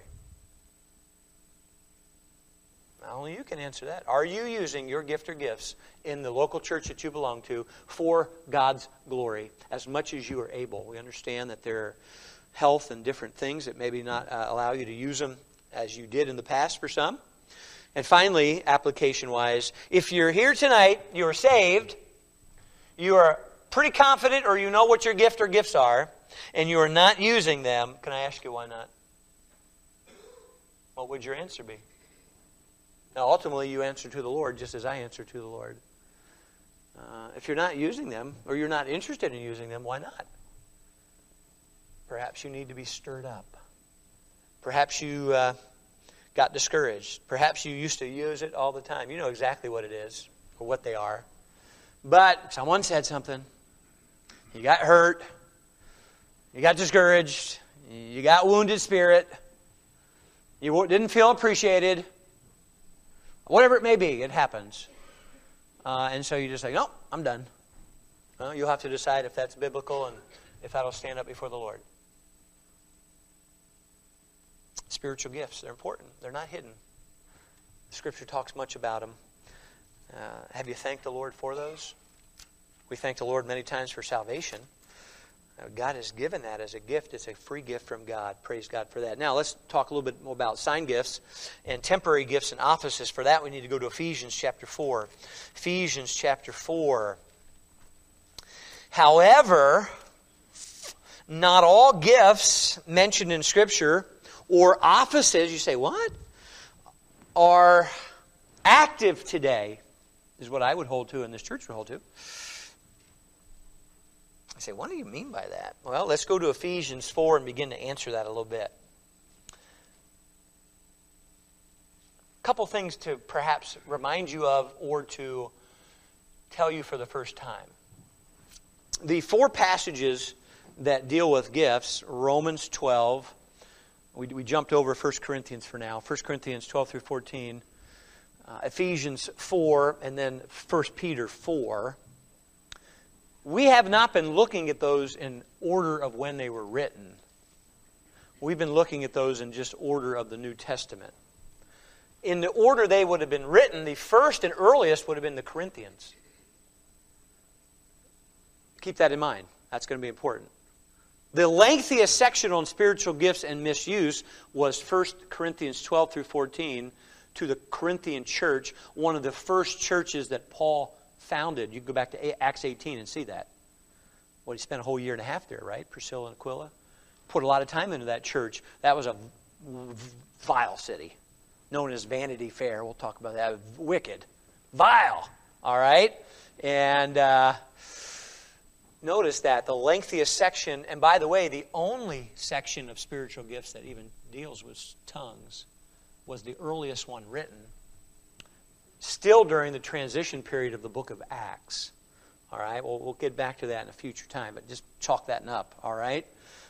Only you can answer that. Are you using your gift or gifts in the local church that you belong to for God's glory as much as you are able? We understand that there are health and different things that maybe not allow you to use them as you did in the past for some. And finally, application-wise, if you're here tonight, you're saved, you are pretty confident or you know what your gift or gifts are, and you are not using them, can I ask you why not? What would your answer be? Now, ultimately, you answer to the Lord just as I answer to the Lord. If you're not using them, or you're not interested in using them, why not? Perhaps you need to be stirred up. Perhaps you got discouraged. Perhaps you used to use it all the time. You know exactly what it is, or what they are. But someone said something. You got hurt. You got discouraged. You got wounded spirit. You didn't feel appreciated. Whatever it may be, it happens. And so you just say, no, I'm done. Well, you'll have to decide if that's biblical and if that'll stand up before the Lord. Spiritual gifts, they're important. They're not hidden. Scripture talks much about them. Have you thanked the Lord for those? We thank the Lord many times for salvation. God has given that as a gift. It's a free gift from God. Praise God for that. Now, let's talk a little bit more about sign gifts and temporary gifts and offices. For that, we need to go to Ephesians chapter 4. Ephesians chapter 4. However, not all gifts mentioned in Scripture or offices, you say, what? Are active today, is what I would hold to and this church would hold to. I say, what do you mean by that? Well, let's go to Ephesians 4 and begin to answer that a little bit. A couple things to perhaps remind you of or to tell you for the first time. The 4 passages that deal with gifts, Romans 12, we jumped over 1 Corinthians for now, 1 Corinthians 12 through 14, Ephesians 4, and then 1 Peter 4. We have not been looking at those in order of when they were written. We've been looking at those in just order of the New Testament. In the order they would have been written, the first and earliest would have been the Corinthians. Keep that in mind. That's going to be important. The lengthiest section on spiritual gifts and misuse was 1 Corinthians 12 through 14 to the Corinthian church, one of the first churches that Paul founded. You can go back to Acts 18 and see that. Well, he spent a whole year and a half there, right? Priscilla and Aquila. Put a lot of time into that church. That was a vile city, known as Vanity Fair. We'll talk about that. Wicked. Vile. All right? And notice that the lengthiest section, and by the way, the only section of spiritual gifts that even deals with tongues was the earliest one written. Still during the transition period of the book of Acts. All right? Well, we'll get back to that in a future time, but just chalk that up. All right?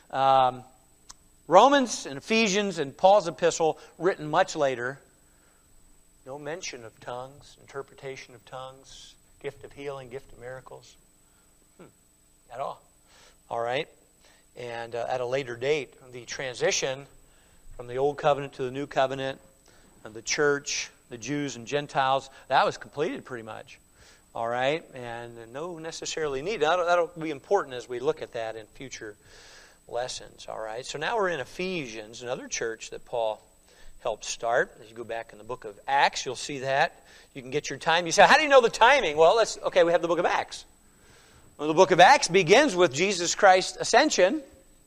Romans and Ephesians and Paul's epistle, written much later. No mention of tongues, interpretation of tongues, gift of healing, gift of miracles. At all. All right? And at a later date, the transition from the Old Covenant to the New Covenant, and the church, the Jews and Gentiles, that was completed pretty much. All right? And no necessarily need. That'll be important as we look at that in future lessons. All right? So now we're in Ephesians, another church that Paul helped start. As you go back in the book of Acts, you'll see that. You can get your time. You say, how do you know the timing? Well, we have the book of Acts. Well, the book of Acts begins with Jesus Christ's ascension.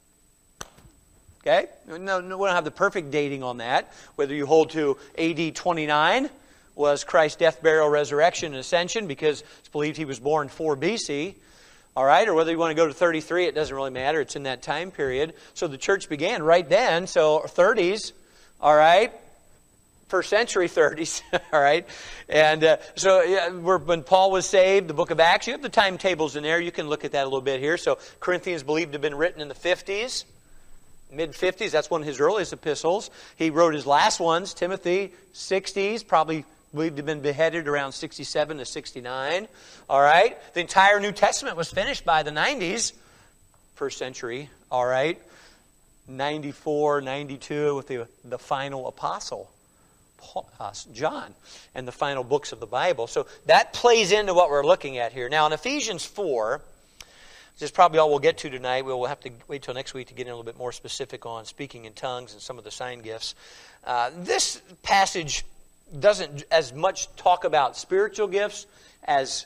Okay? No, we don't have the perfect dating on that. Whether you hold to AD 29 was Christ's death, burial, resurrection, and ascension, because it's believed he was born 4 BC. All right? Or whether you want to go to 33, it doesn't really matter. It's in that time period. So the church began right then. So 30s. All right? First century 30s. All right? And when Paul was saved, the book of Acts, you have the timetables in there. You can look at that a little bit here. So Corinthians believed to have been written in the 50s. Mid-50s, that's one of his earliest epistles. He wrote his last ones, Timothy, 60s, probably believed to have been beheaded around 67 to 69. All right? The entire New Testament was finished by the 90s, first century. All right? 94, 92 with the final apostle, John, and the final books of the Bible. So that plays into what we're looking at here. Now in Ephesians 4, this is probably all we'll get to tonight. We'll have to wait till next week to get in a little bit more specific on speaking in tongues and some of the sign gifts. This passage doesn't as much talk about spiritual gifts as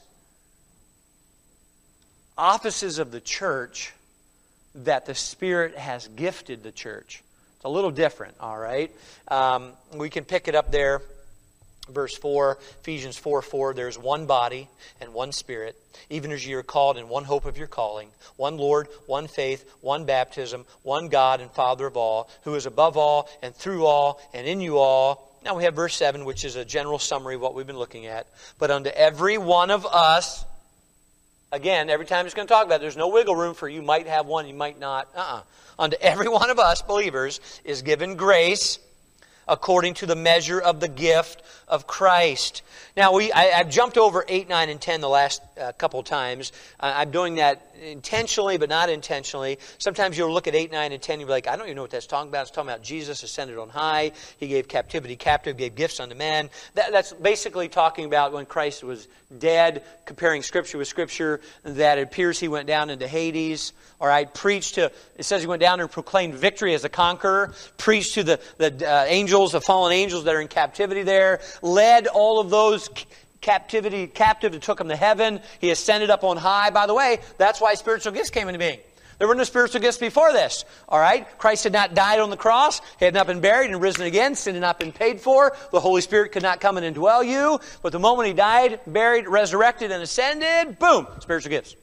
offices of the church that the Spirit has gifted the church. It's a little different, all right? We can pick it up there Verse 4, Ephesians 4:4, there is one body and one Spirit, even as you are called in one hope of your calling, one Lord, one faith, one baptism, one God and Father of all, who is above all and through all and in you all. Now we have verse 7, which is a general summary of what we've been looking at. But unto every one of us, again, every time it's going to talk about it, there's no wiggle room for you might have one, you might not. Unto every one of us, believers, is given grace according to the measure of the gift of Christ. Now, I've jumped over 8, 9, and 10 the last couple of times. I'm doing that intentionally, but not intentionally. Sometimes you'll look at 8, 9, and 10, and you'll be like, I don't even know what that's talking about. It's talking about Jesus ascended on high. He gave captivity captive, gave gifts unto men. That's basically talking about when Christ was dead, comparing Scripture with Scripture, that it appears He went down into Hades. All right, it says He went down and proclaimed victory as a conqueror, preached to the angels, the fallen angels that are in captivity there, led all of those captive and took them to heaven. He ascended up on high. By the way, that's why spiritual gifts came into being. There were no spiritual gifts before this. All right? Christ had not died on the cross. He had not been buried and risen again. Sin had not been paid for. The Holy Spirit could not come and indwell you. But the moment He died, buried, resurrected, and ascended, boom, spiritual gifts.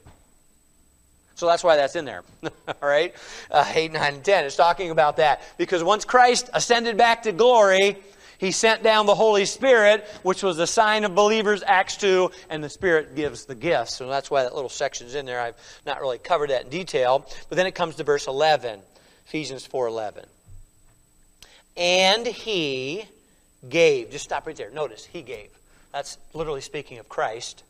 So that's why that's in there. All right? 8, 9, and 10. It's talking about that. Because once Christ ascended back to glory, He sent down the Holy Spirit, which was the sign of believers, Acts 2, and the Spirit gives the gifts. So that's why that little section's in there. I've not really covered that in detail. But then it comes to verse 11, Ephesians 4:11. And He gave. Just stop right there. Notice, He gave. That's literally speaking of Christ.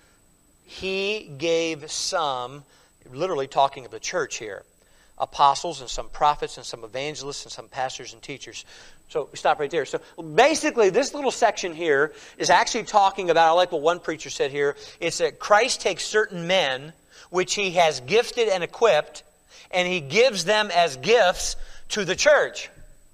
He gave some, literally talking of the church here, apostles and some prophets and some evangelists and some pastors and teachers. So we stop right there. So basically this little section here is actually talking about, I like what one preacher said here, it's that Christ takes certain men which He has gifted and equipped, and He gives them as gifts to the church.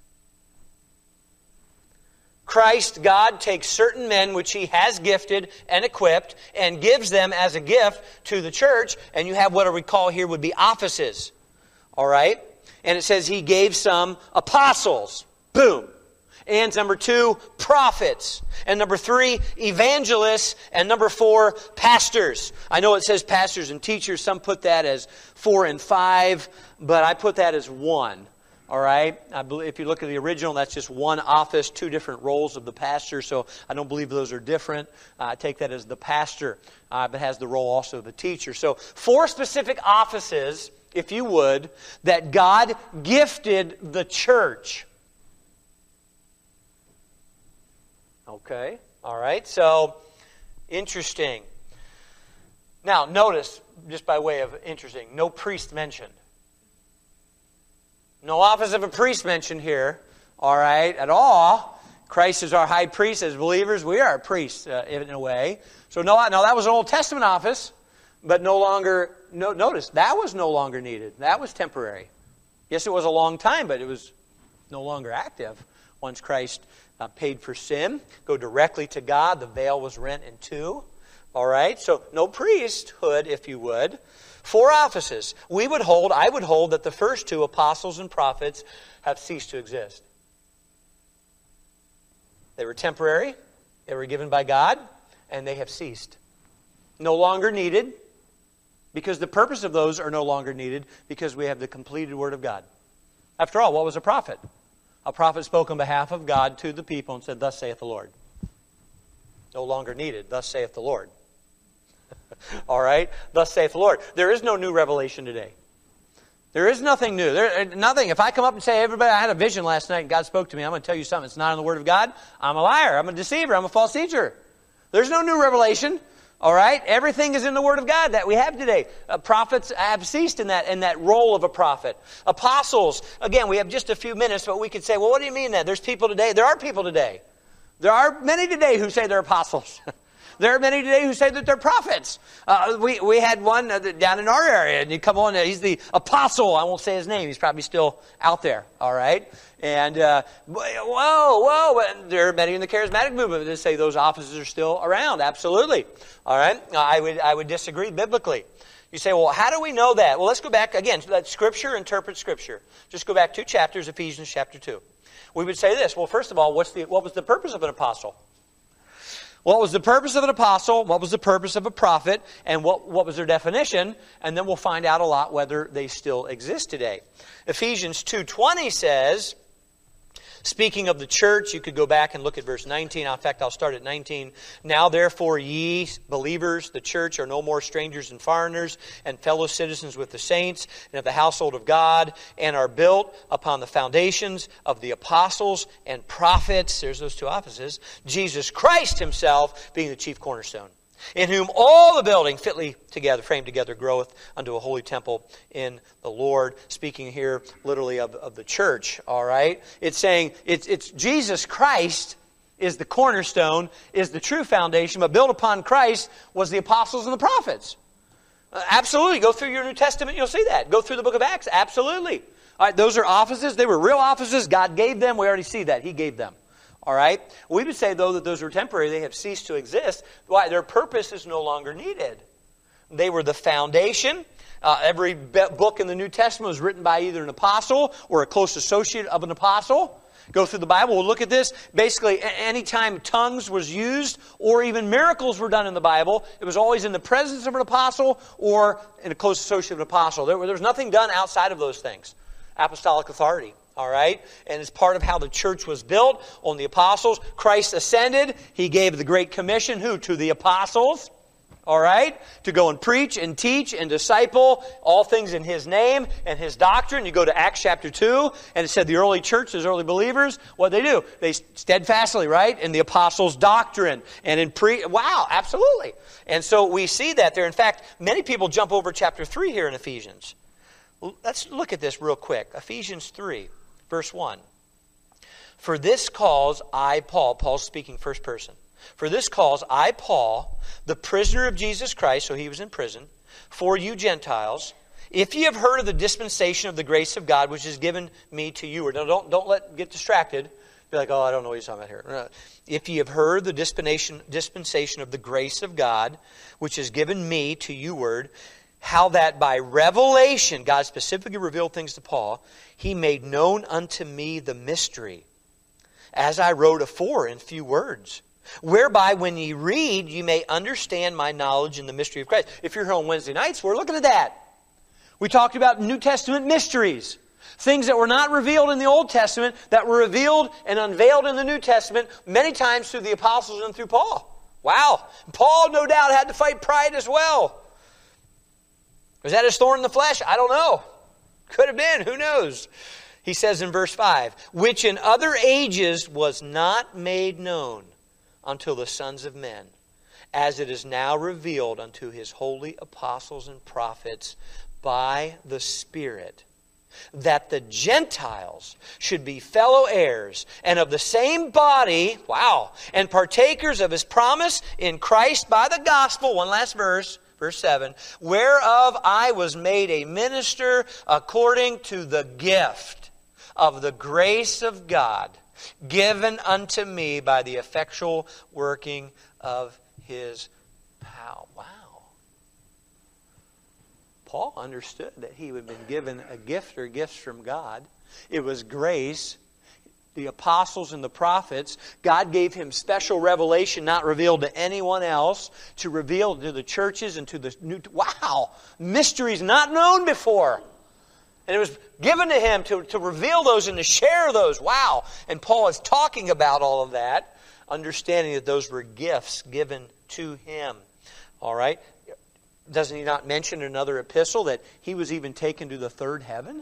Christ, God, takes certain men which He has gifted and equipped and gives them as a gift to the church, and you have what we call here would be offices. All right? And it says He gave some apostles. Boom. And number 2, prophets. And number 3, evangelists. And number 4, pastors. I know it says pastors and teachers. Some put that as 4 and 5, but I put that as 1. All right? I believe if you look at the original, that's just one office, 2 different roles of the pastor. So I don't believe those are different. I take that as the pastor, but has the role also of the teacher. So 4 specific offices, if you would, that God gifted the church. Okay, all right, so interesting. Now, notice, just by way of interesting, no priest mentioned. No office of a priest mentioned here, all right, at all. Christ is our high priest. As believers, we are priests in a way. So no, that was an Old Testament office, but no longer, notice, that was no longer needed. That was temporary. Yes, it was a long time, but it was no longer active once Christ paid for sin, go directly to God. The veil was rent in 2. All right, so no priesthood, if you would. 4 offices. I would hold that the first 2, apostles and prophets, have ceased to exist. They were temporary, they were given by God, and they have ceased. No longer needed, because the purpose of those are no longer needed, because we have the completed Word of God. After all, what was a prophet? A prophet spoke on behalf of God to the people and said, "Thus saith the Lord." No longer needed. Thus saith the Lord. All right? Thus saith the Lord. There is no new revelation today. There is nothing new. Nothing. If I come up and say, "Everybody, I had a vision last night and God spoke to me," I'm going to tell you something. It's not in the Word of God. I'm a liar. I'm a deceiver. I'm a false teacher. There's no new revelation. All right? Everything is in the Word of God that we have today. Prophets have ceased in that role of a prophet. Apostles, again, we have just a few minutes, but we could say, well, what do you mean that? There's people today. There are people today. There are many today who say they're apostles. There are many today who say that they're prophets. We had one down in our area, and he'd come on, he's the apostle. I won't say his name. He's probably still out there, all right? And, there are many in the charismatic movement that say those offices are still around. Absolutely. All right? I would disagree biblically. You say, well, how do we know that? Well, let's go back again. Let Scripture interpret Scripture. Just go back 2 chapters, Ephesians chapter 2. We would say this. Well, first of all, what was the purpose of an apostle? What was the purpose of an apostle? What was the purpose of a prophet? And what was their definition? And then we'll find out a lot whether they still exist today. Ephesians 2:20 says, speaking of the church, you could go back and look at verse 19. In fact, I'll start at 19. Now therefore ye believers, the church, are no more strangers and foreigners, and fellow citizens with the saints, and of the household of God, and are built upon the foundations of the apostles and prophets. There's those two offices. Jesus Christ himself being the chief cornerstone, in whom all the building fitly together, framed together, groweth unto a holy temple in the Lord. Speaking here literally of the church, all right? It's saying it's Jesus Christ is the cornerstone, is the true foundation, but built upon Christ was the apostles and the prophets. Absolutely. Go through your New Testament, you'll see that. Go through the book of Acts, absolutely. All right, those are offices. They were real offices. God gave them. We already see that. He gave them. All right? We would say, though, that those were temporary. They have ceased to exist. Why? Their purpose is no longer needed. They were the foundation. Every book in the New Testament was written by either an apostle or a close associate of an apostle. Go through the Bible. We'll look at this. Basically, anytime tongues was used or even miracles were done in the Bible, it was always in the presence of an apostle or in a close associate of an apostle. There was nothing done outside of those things. Apostolic authority. All right? And it's part of how the church was built on the apostles. Christ ascended. He gave the Great Commission, who? To the apostles. All right? To go and preach and teach and disciple all things in His name and His doctrine. You go to Acts chapter 2, and it said the early church, those early believers, what they do? They steadfastly, right? In the apostles' doctrine. And in wow, absolutely. And so we see that there. In fact, many people jump over chapter 3 here in Ephesians. Let's look at this real quick. Ephesians 3. Verse 1. For this cause I, Paul, Paul's speaking first person. For this cause I, Paul, the prisoner of Jesus Christ, so he was in prison, for you Gentiles, if ye have heard of the dispensation of the grace of God, which is given me to you. Or don't get distracted. Be like, oh, I don't know what he's talking about here. If ye have heard the dispensation of the grace of God, which is given me to you word, how that by revelation, God specifically revealed things to Paul, He made known unto me the mystery, as I wrote afore in few words, whereby when ye read, ye may understand my knowledge in the mystery of Christ. If you're here on Wednesday nights, we're looking at that. We talked about New Testament mysteries. Things that were not revealed in the Old Testament, that were revealed and unveiled in the New Testament, many times through the apostles and through Paul. Wow. Paul, no doubt, had to fight pride as well. Was that his thorn in the flesh? I don't know. Could have been. Who knows? He says in verse 5, which in other ages was not made known unto the sons of men, as it is now revealed unto His holy apostles and prophets by the Spirit, that the Gentiles should be fellow heirs and of the same body, wow, and partakers of His promise in Christ by the gospel. One last verse. Verse 7, whereof I was made a minister according to the gift of the grace of God, given unto me by the effectual working of His power. Wow. Paul understood that he had been given a gift or gifts from God. It was grace. The apostles and the prophets, God gave him special revelation not revealed to anyone else, to reveal to the churches and to the new... Wow! Mysteries not known before. And it was given to him to reveal those and to share those. Wow! And Paul is talking about all of that, understanding that those were gifts given to him. All right? Doesn't he not mention in another epistle that he was even taken to the third heaven?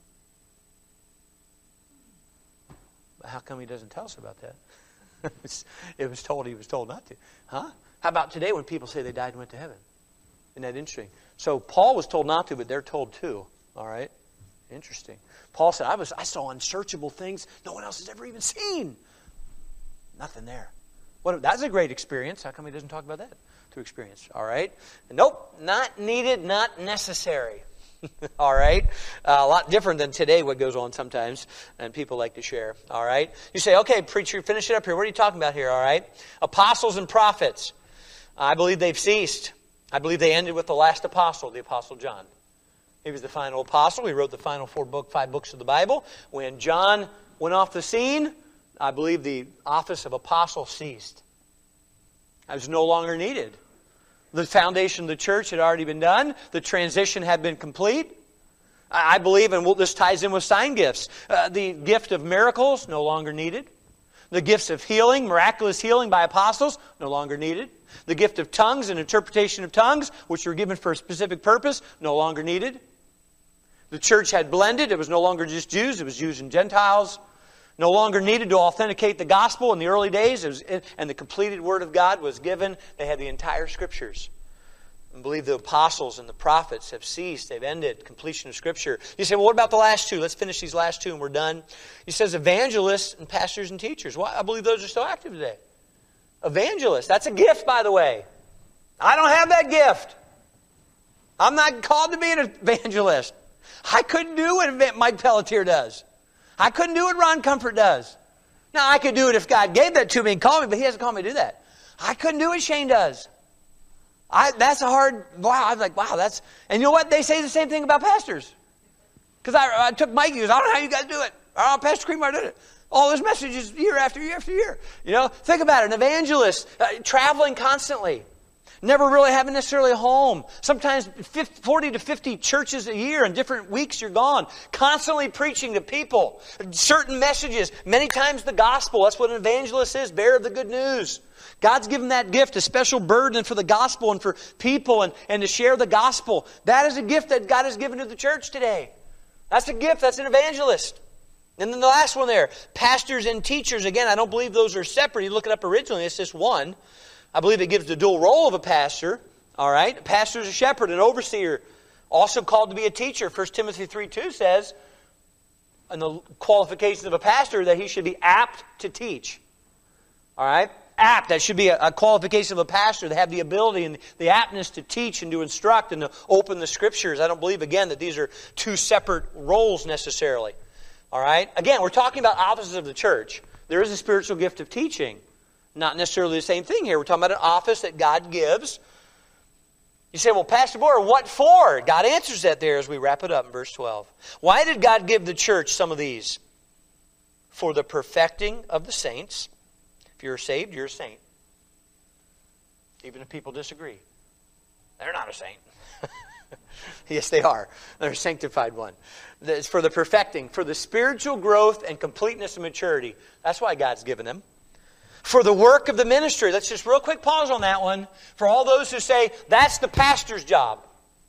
How come he doesn't tell us about that? It was told he was told not to. Huh? How about today when people say they died and went to heaven? Isn't that interesting? So Paul was told not to, but they're told to. All right? Interesting. Paul said, I saw unsearchable things no one else has ever even seen. Nothing there. That's a great experience. How come he doesn't talk about that? To experience. All right? Nope. Not needed, not necessary. All right? A lot different than today what goes on sometimes, and people like to share. All right? You say, okay, preacher, finish it up here. What are you talking about here? All right? Apostles and prophets. I believe they've ceased. I believe they ended with the last apostle, the Apostle John. He was the final apostle. He wrote the final 5 books of the Bible. When John went off the scene, I believe the office of apostle ceased. It was no longer needed. The foundation of the church had already been done. The transition had been complete. I believe, and this ties in with sign gifts, the gift of miracles, no longer needed. The gifts of healing, miraculous healing by apostles, no longer needed. The gift of tongues and interpretation of tongues, which were given for a specific purpose, no longer needed. The church had blended. It was no longer just Jews. It was Jews and Gentiles. No longer needed to authenticate the gospel in the early days. And the completed Word of God was given. They had the entire Scriptures. I believe the apostles and the prophets have ceased. They've ended completion of Scripture. You say, well, what about the last two? Let's finish these last two and we're done. He says evangelists and pastors and teachers. Well, I believe those are still active today. Evangelists. That's a gift, by the way. I don't have that gift. I'm not called to be an evangelist. I couldn't do what Mike Pelletier does. I couldn't do what Ron Comfort does. Now, I could do it if God gave that to me and called me, but He hasn't called me to do that. I couldn't do what Shane does. That's a hard, wow, I was like, wow, that's, and you know what? They say the same thing about pastors. Because I took Mike, he goes, I don't know how you guys do it. I don't know, Pastor Creamer did it. All those messages year after year after year. You know, think about it, an evangelist, traveling constantly. Never really having necessarily a home. Sometimes 40 to 50 churches a year, and different weeks you're gone. Constantly preaching to people. Certain messages. Many times the gospel. That's what an evangelist is, bearer of the good news. God's given that gift, a special burden for the gospel and for people and to share the gospel. That is a gift that God has given to the church today. That's a gift. That's an evangelist. And then the last one there, pastors and teachers. Again, I don't believe those are separate. You look it up originally, it's just one. I believe it gives the dual role of a pastor. All right? A pastor is a shepherd, an overseer, also called to be a teacher. 1 Timothy 3:2 says, in the qualifications of a pastor, that he should be apt to teach. All right? Apt, that should be a qualification of a pastor, to have the ability and the aptness to teach and to instruct and to open the Scriptures. I don't believe, again, that these are two separate roles necessarily. All right? Again, we're talking about offices of the church. There is a spiritual gift of teaching. Not necessarily the same thing here. We're talking about an office that God gives. You say, well, Pastor Boyer, what for? God answers that there as we wrap it up in verse 12. Why did God give the church some of these? For the perfecting of the saints. If you're saved, you're a saint. Even if people disagree. They're not a saint. Yes, they are. They're a sanctified one. It's for the perfecting, for the spiritual growth and completeness and maturity. That's why God's given them. For the work of the ministry. Let's just real quick pause on that one. For all those who say, that's the pastor's job.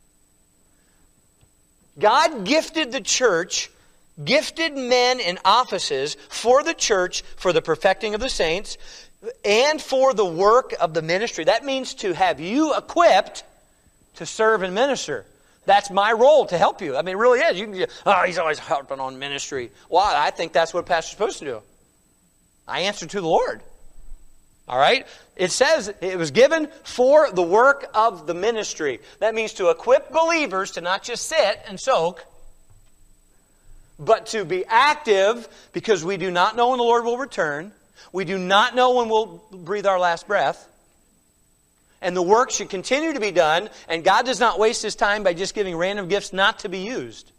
God gifted the church, gifted men in offices for the church, for the perfecting of the saints, and for the work of the ministry. That means to have you equipped to serve and minister. That's my role, to help you. I mean, it really is. You can get, oh, he's always harping on ministry. Well, I think that's what a pastor's supposed to do. I answer to the Lord. All right? It says it was given for the work of the ministry. That means to equip believers to not just sit and soak, but to be active, because we do not know when the Lord will return. We do not know when we'll breathe our last breath. And the work should continue to be done, and God does not waste His time by just giving random gifts not to be used.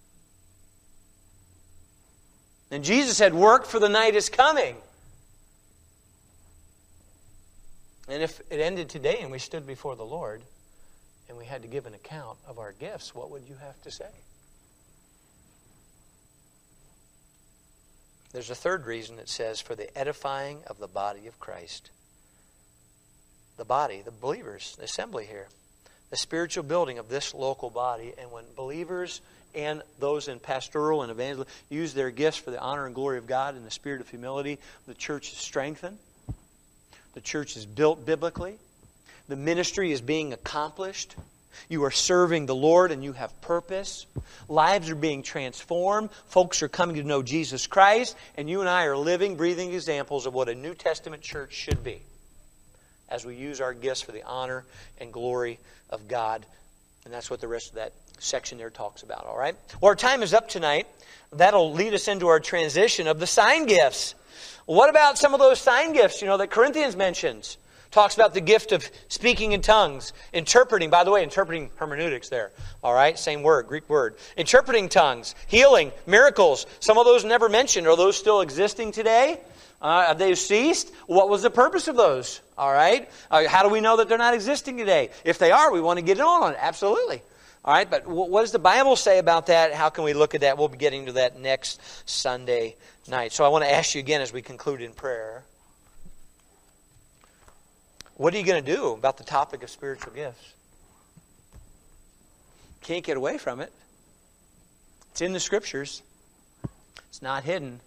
And Jesus said, work, for the night is coming. And if it ended today and we stood before the Lord and we had to give an account of our gifts, what would you have to say? There's a third reason it says, for the edifying of the body of Christ. The body, the believers, the assembly here. The spiritual building of this local body. And when believers and those in pastoral and evangelism use their gifts for the honor and glory of God in the spirit of humility, the church is strengthened. The church is built biblically. The ministry is being accomplished. You are serving the Lord and you have purpose. Lives are being transformed. Folks are coming to know Jesus Christ. And you and I are living, breathing examples of what a New Testament church should be as we use our gifts for the honor and glory of God. And that's what the rest of that section there talks about, all right? Well, our time is up tonight. That'll lead us into our transition of the sign gifts. What about some of those sign gifts, that Corinthians mentions? Talks about the gift of speaking in tongues, interpreting. By the way, interpreting hermeneutics there. All right, same word, Greek word. Interpreting tongues, healing, miracles. Some of those never mentioned. Are those still existing today? Have they ceased? What was the purpose of those? All right. How do we know that they're not existing today? If they are, we want to get on it. Absolutely. All right. But what does the Bible say about that? How can we look at that? We'll be getting to that next Sunday night. So I want to ask you again as we conclude in prayer. What are you going to do about the topic of spiritual gifts? Can't get away from it. It's in the Scriptures. It's not hidden.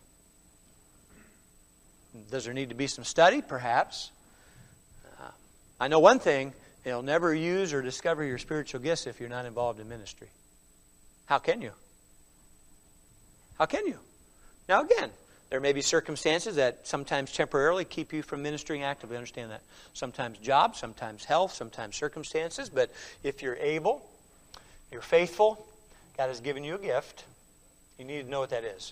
Does there need to be some study? Perhaps. I know one thing. You'll never use or discover your spiritual gifts if you're not involved in ministry. How can you? How can you? Now again, there may be circumstances that sometimes temporarily keep you from ministering actively. Understand that. Sometimes jobs, sometimes health, sometimes circumstances. But if you're able, you're faithful, God has given you a gift, you need to know what that is.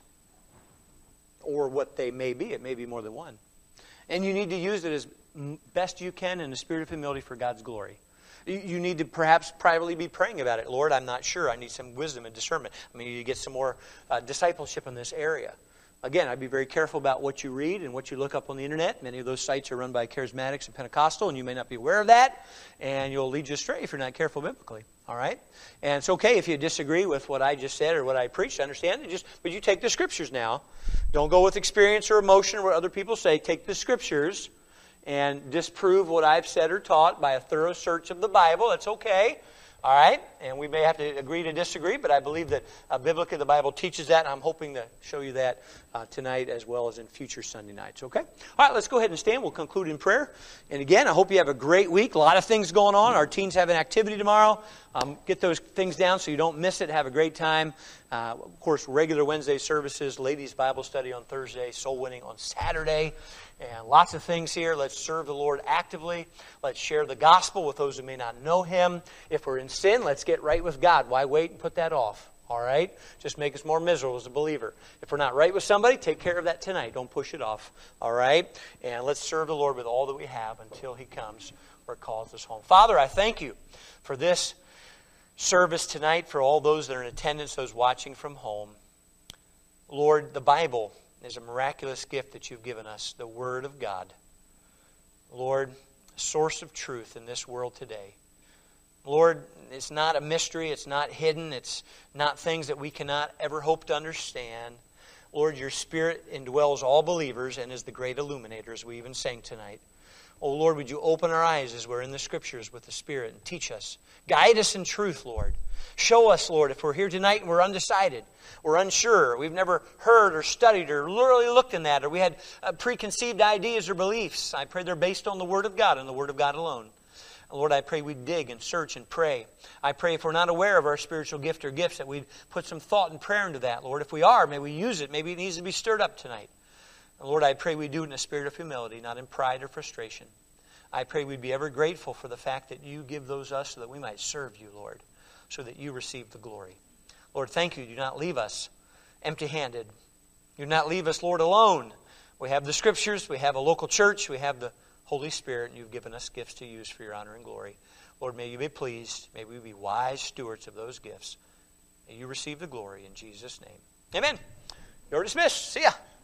Or what they may be. It may be more than one. And you need to use it as best you can in the spirit of humility for God's glory. You need to perhaps privately be praying about it. Lord, I'm not sure. I need some wisdom and discernment. I need to get some more discipleship in this area. Again, I'd be very careful about what you read and what you look up on the internet. Many of those sites are run by Charismatics and Pentecostal, and you may not be aware of that, and you'll lead you astray if you're not careful biblically. All right? And it's okay if you disagree with what I just said or what I preached. Understand it? But you take the Scriptures now. Don't go with experience or emotion or what other people say. Take the Scriptures and disprove what I've said or taught by a thorough search of the Bible. That's okay. All right? And we may have to agree to disagree, but I believe that biblically the Bible teaches that, and I'm hoping to show you that tonight as well as in future Sunday nights. Okay? All right, let's go ahead and stand. We'll conclude in prayer. And again, I hope you have a great week. A lot of things going on. Our teens have an activity tomorrow. Get those things down so you don't miss it. Have a great time. Of course, regular Wednesday services, ladies' Bible study on Thursday, soul winning on Saturday. And lots of things here. Let's serve the Lord actively. Let's share the gospel with those who may not know Him. If we're in sin, let's get right with God. Why wait and put that off? All right? Just make us more miserable as a believer. If we're not right with somebody, take care of that tonight. Don't push it off. All right? And let's serve the Lord with all that we have until He comes or calls us home. Father, I thank You for this service tonight, for all those that are in attendance, those watching from home. Lord, the Bible is a miraculous gift that You've given us, the Word of God. Lord, a source of truth in this world today. Lord, it's not a mystery, it's not hidden, it's not things that we cannot ever hope to understand. Lord, Your Spirit indwells all believers and is the great illuminator, as we even sang tonight. Oh Lord, would You open our eyes as we're in the Scriptures with the Spirit and teach us. Guide us in truth, Lord. Show us, Lord, if we're here tonight and we're undecided, we're unsure, we've never heard or studied or literally looked in that, or we had preconceived ideas or beliefs. I pray they're based on the Word of God and the Word of God alone. Lord, I pray we dig and search and pray. I pray if we're not aware of our spiritual gift or gifts that we'd put some thought and prayer into that, Lord. If we are, may we use it. Maybe it needs to be stirred up tonight. And Lord, I pray we do it in a spirit of humility, not in pride or frustration. I pray we'd be ever grateful for the fact that You give those us so that we might serve You, Lord, so that You receive the glory. Lord, thank You. Do not leave us empty-handed. Do not leave us, Lord, alone. We have the Scriptures. We have a local church. We have the Holy Spirit, and You've given us gifts to use for Your honor and glory. Lord, may You be pleased. May we be wise stewards of those gifts. May You receive the glory in Jesus' name. Amen. You're dismissed. See ya.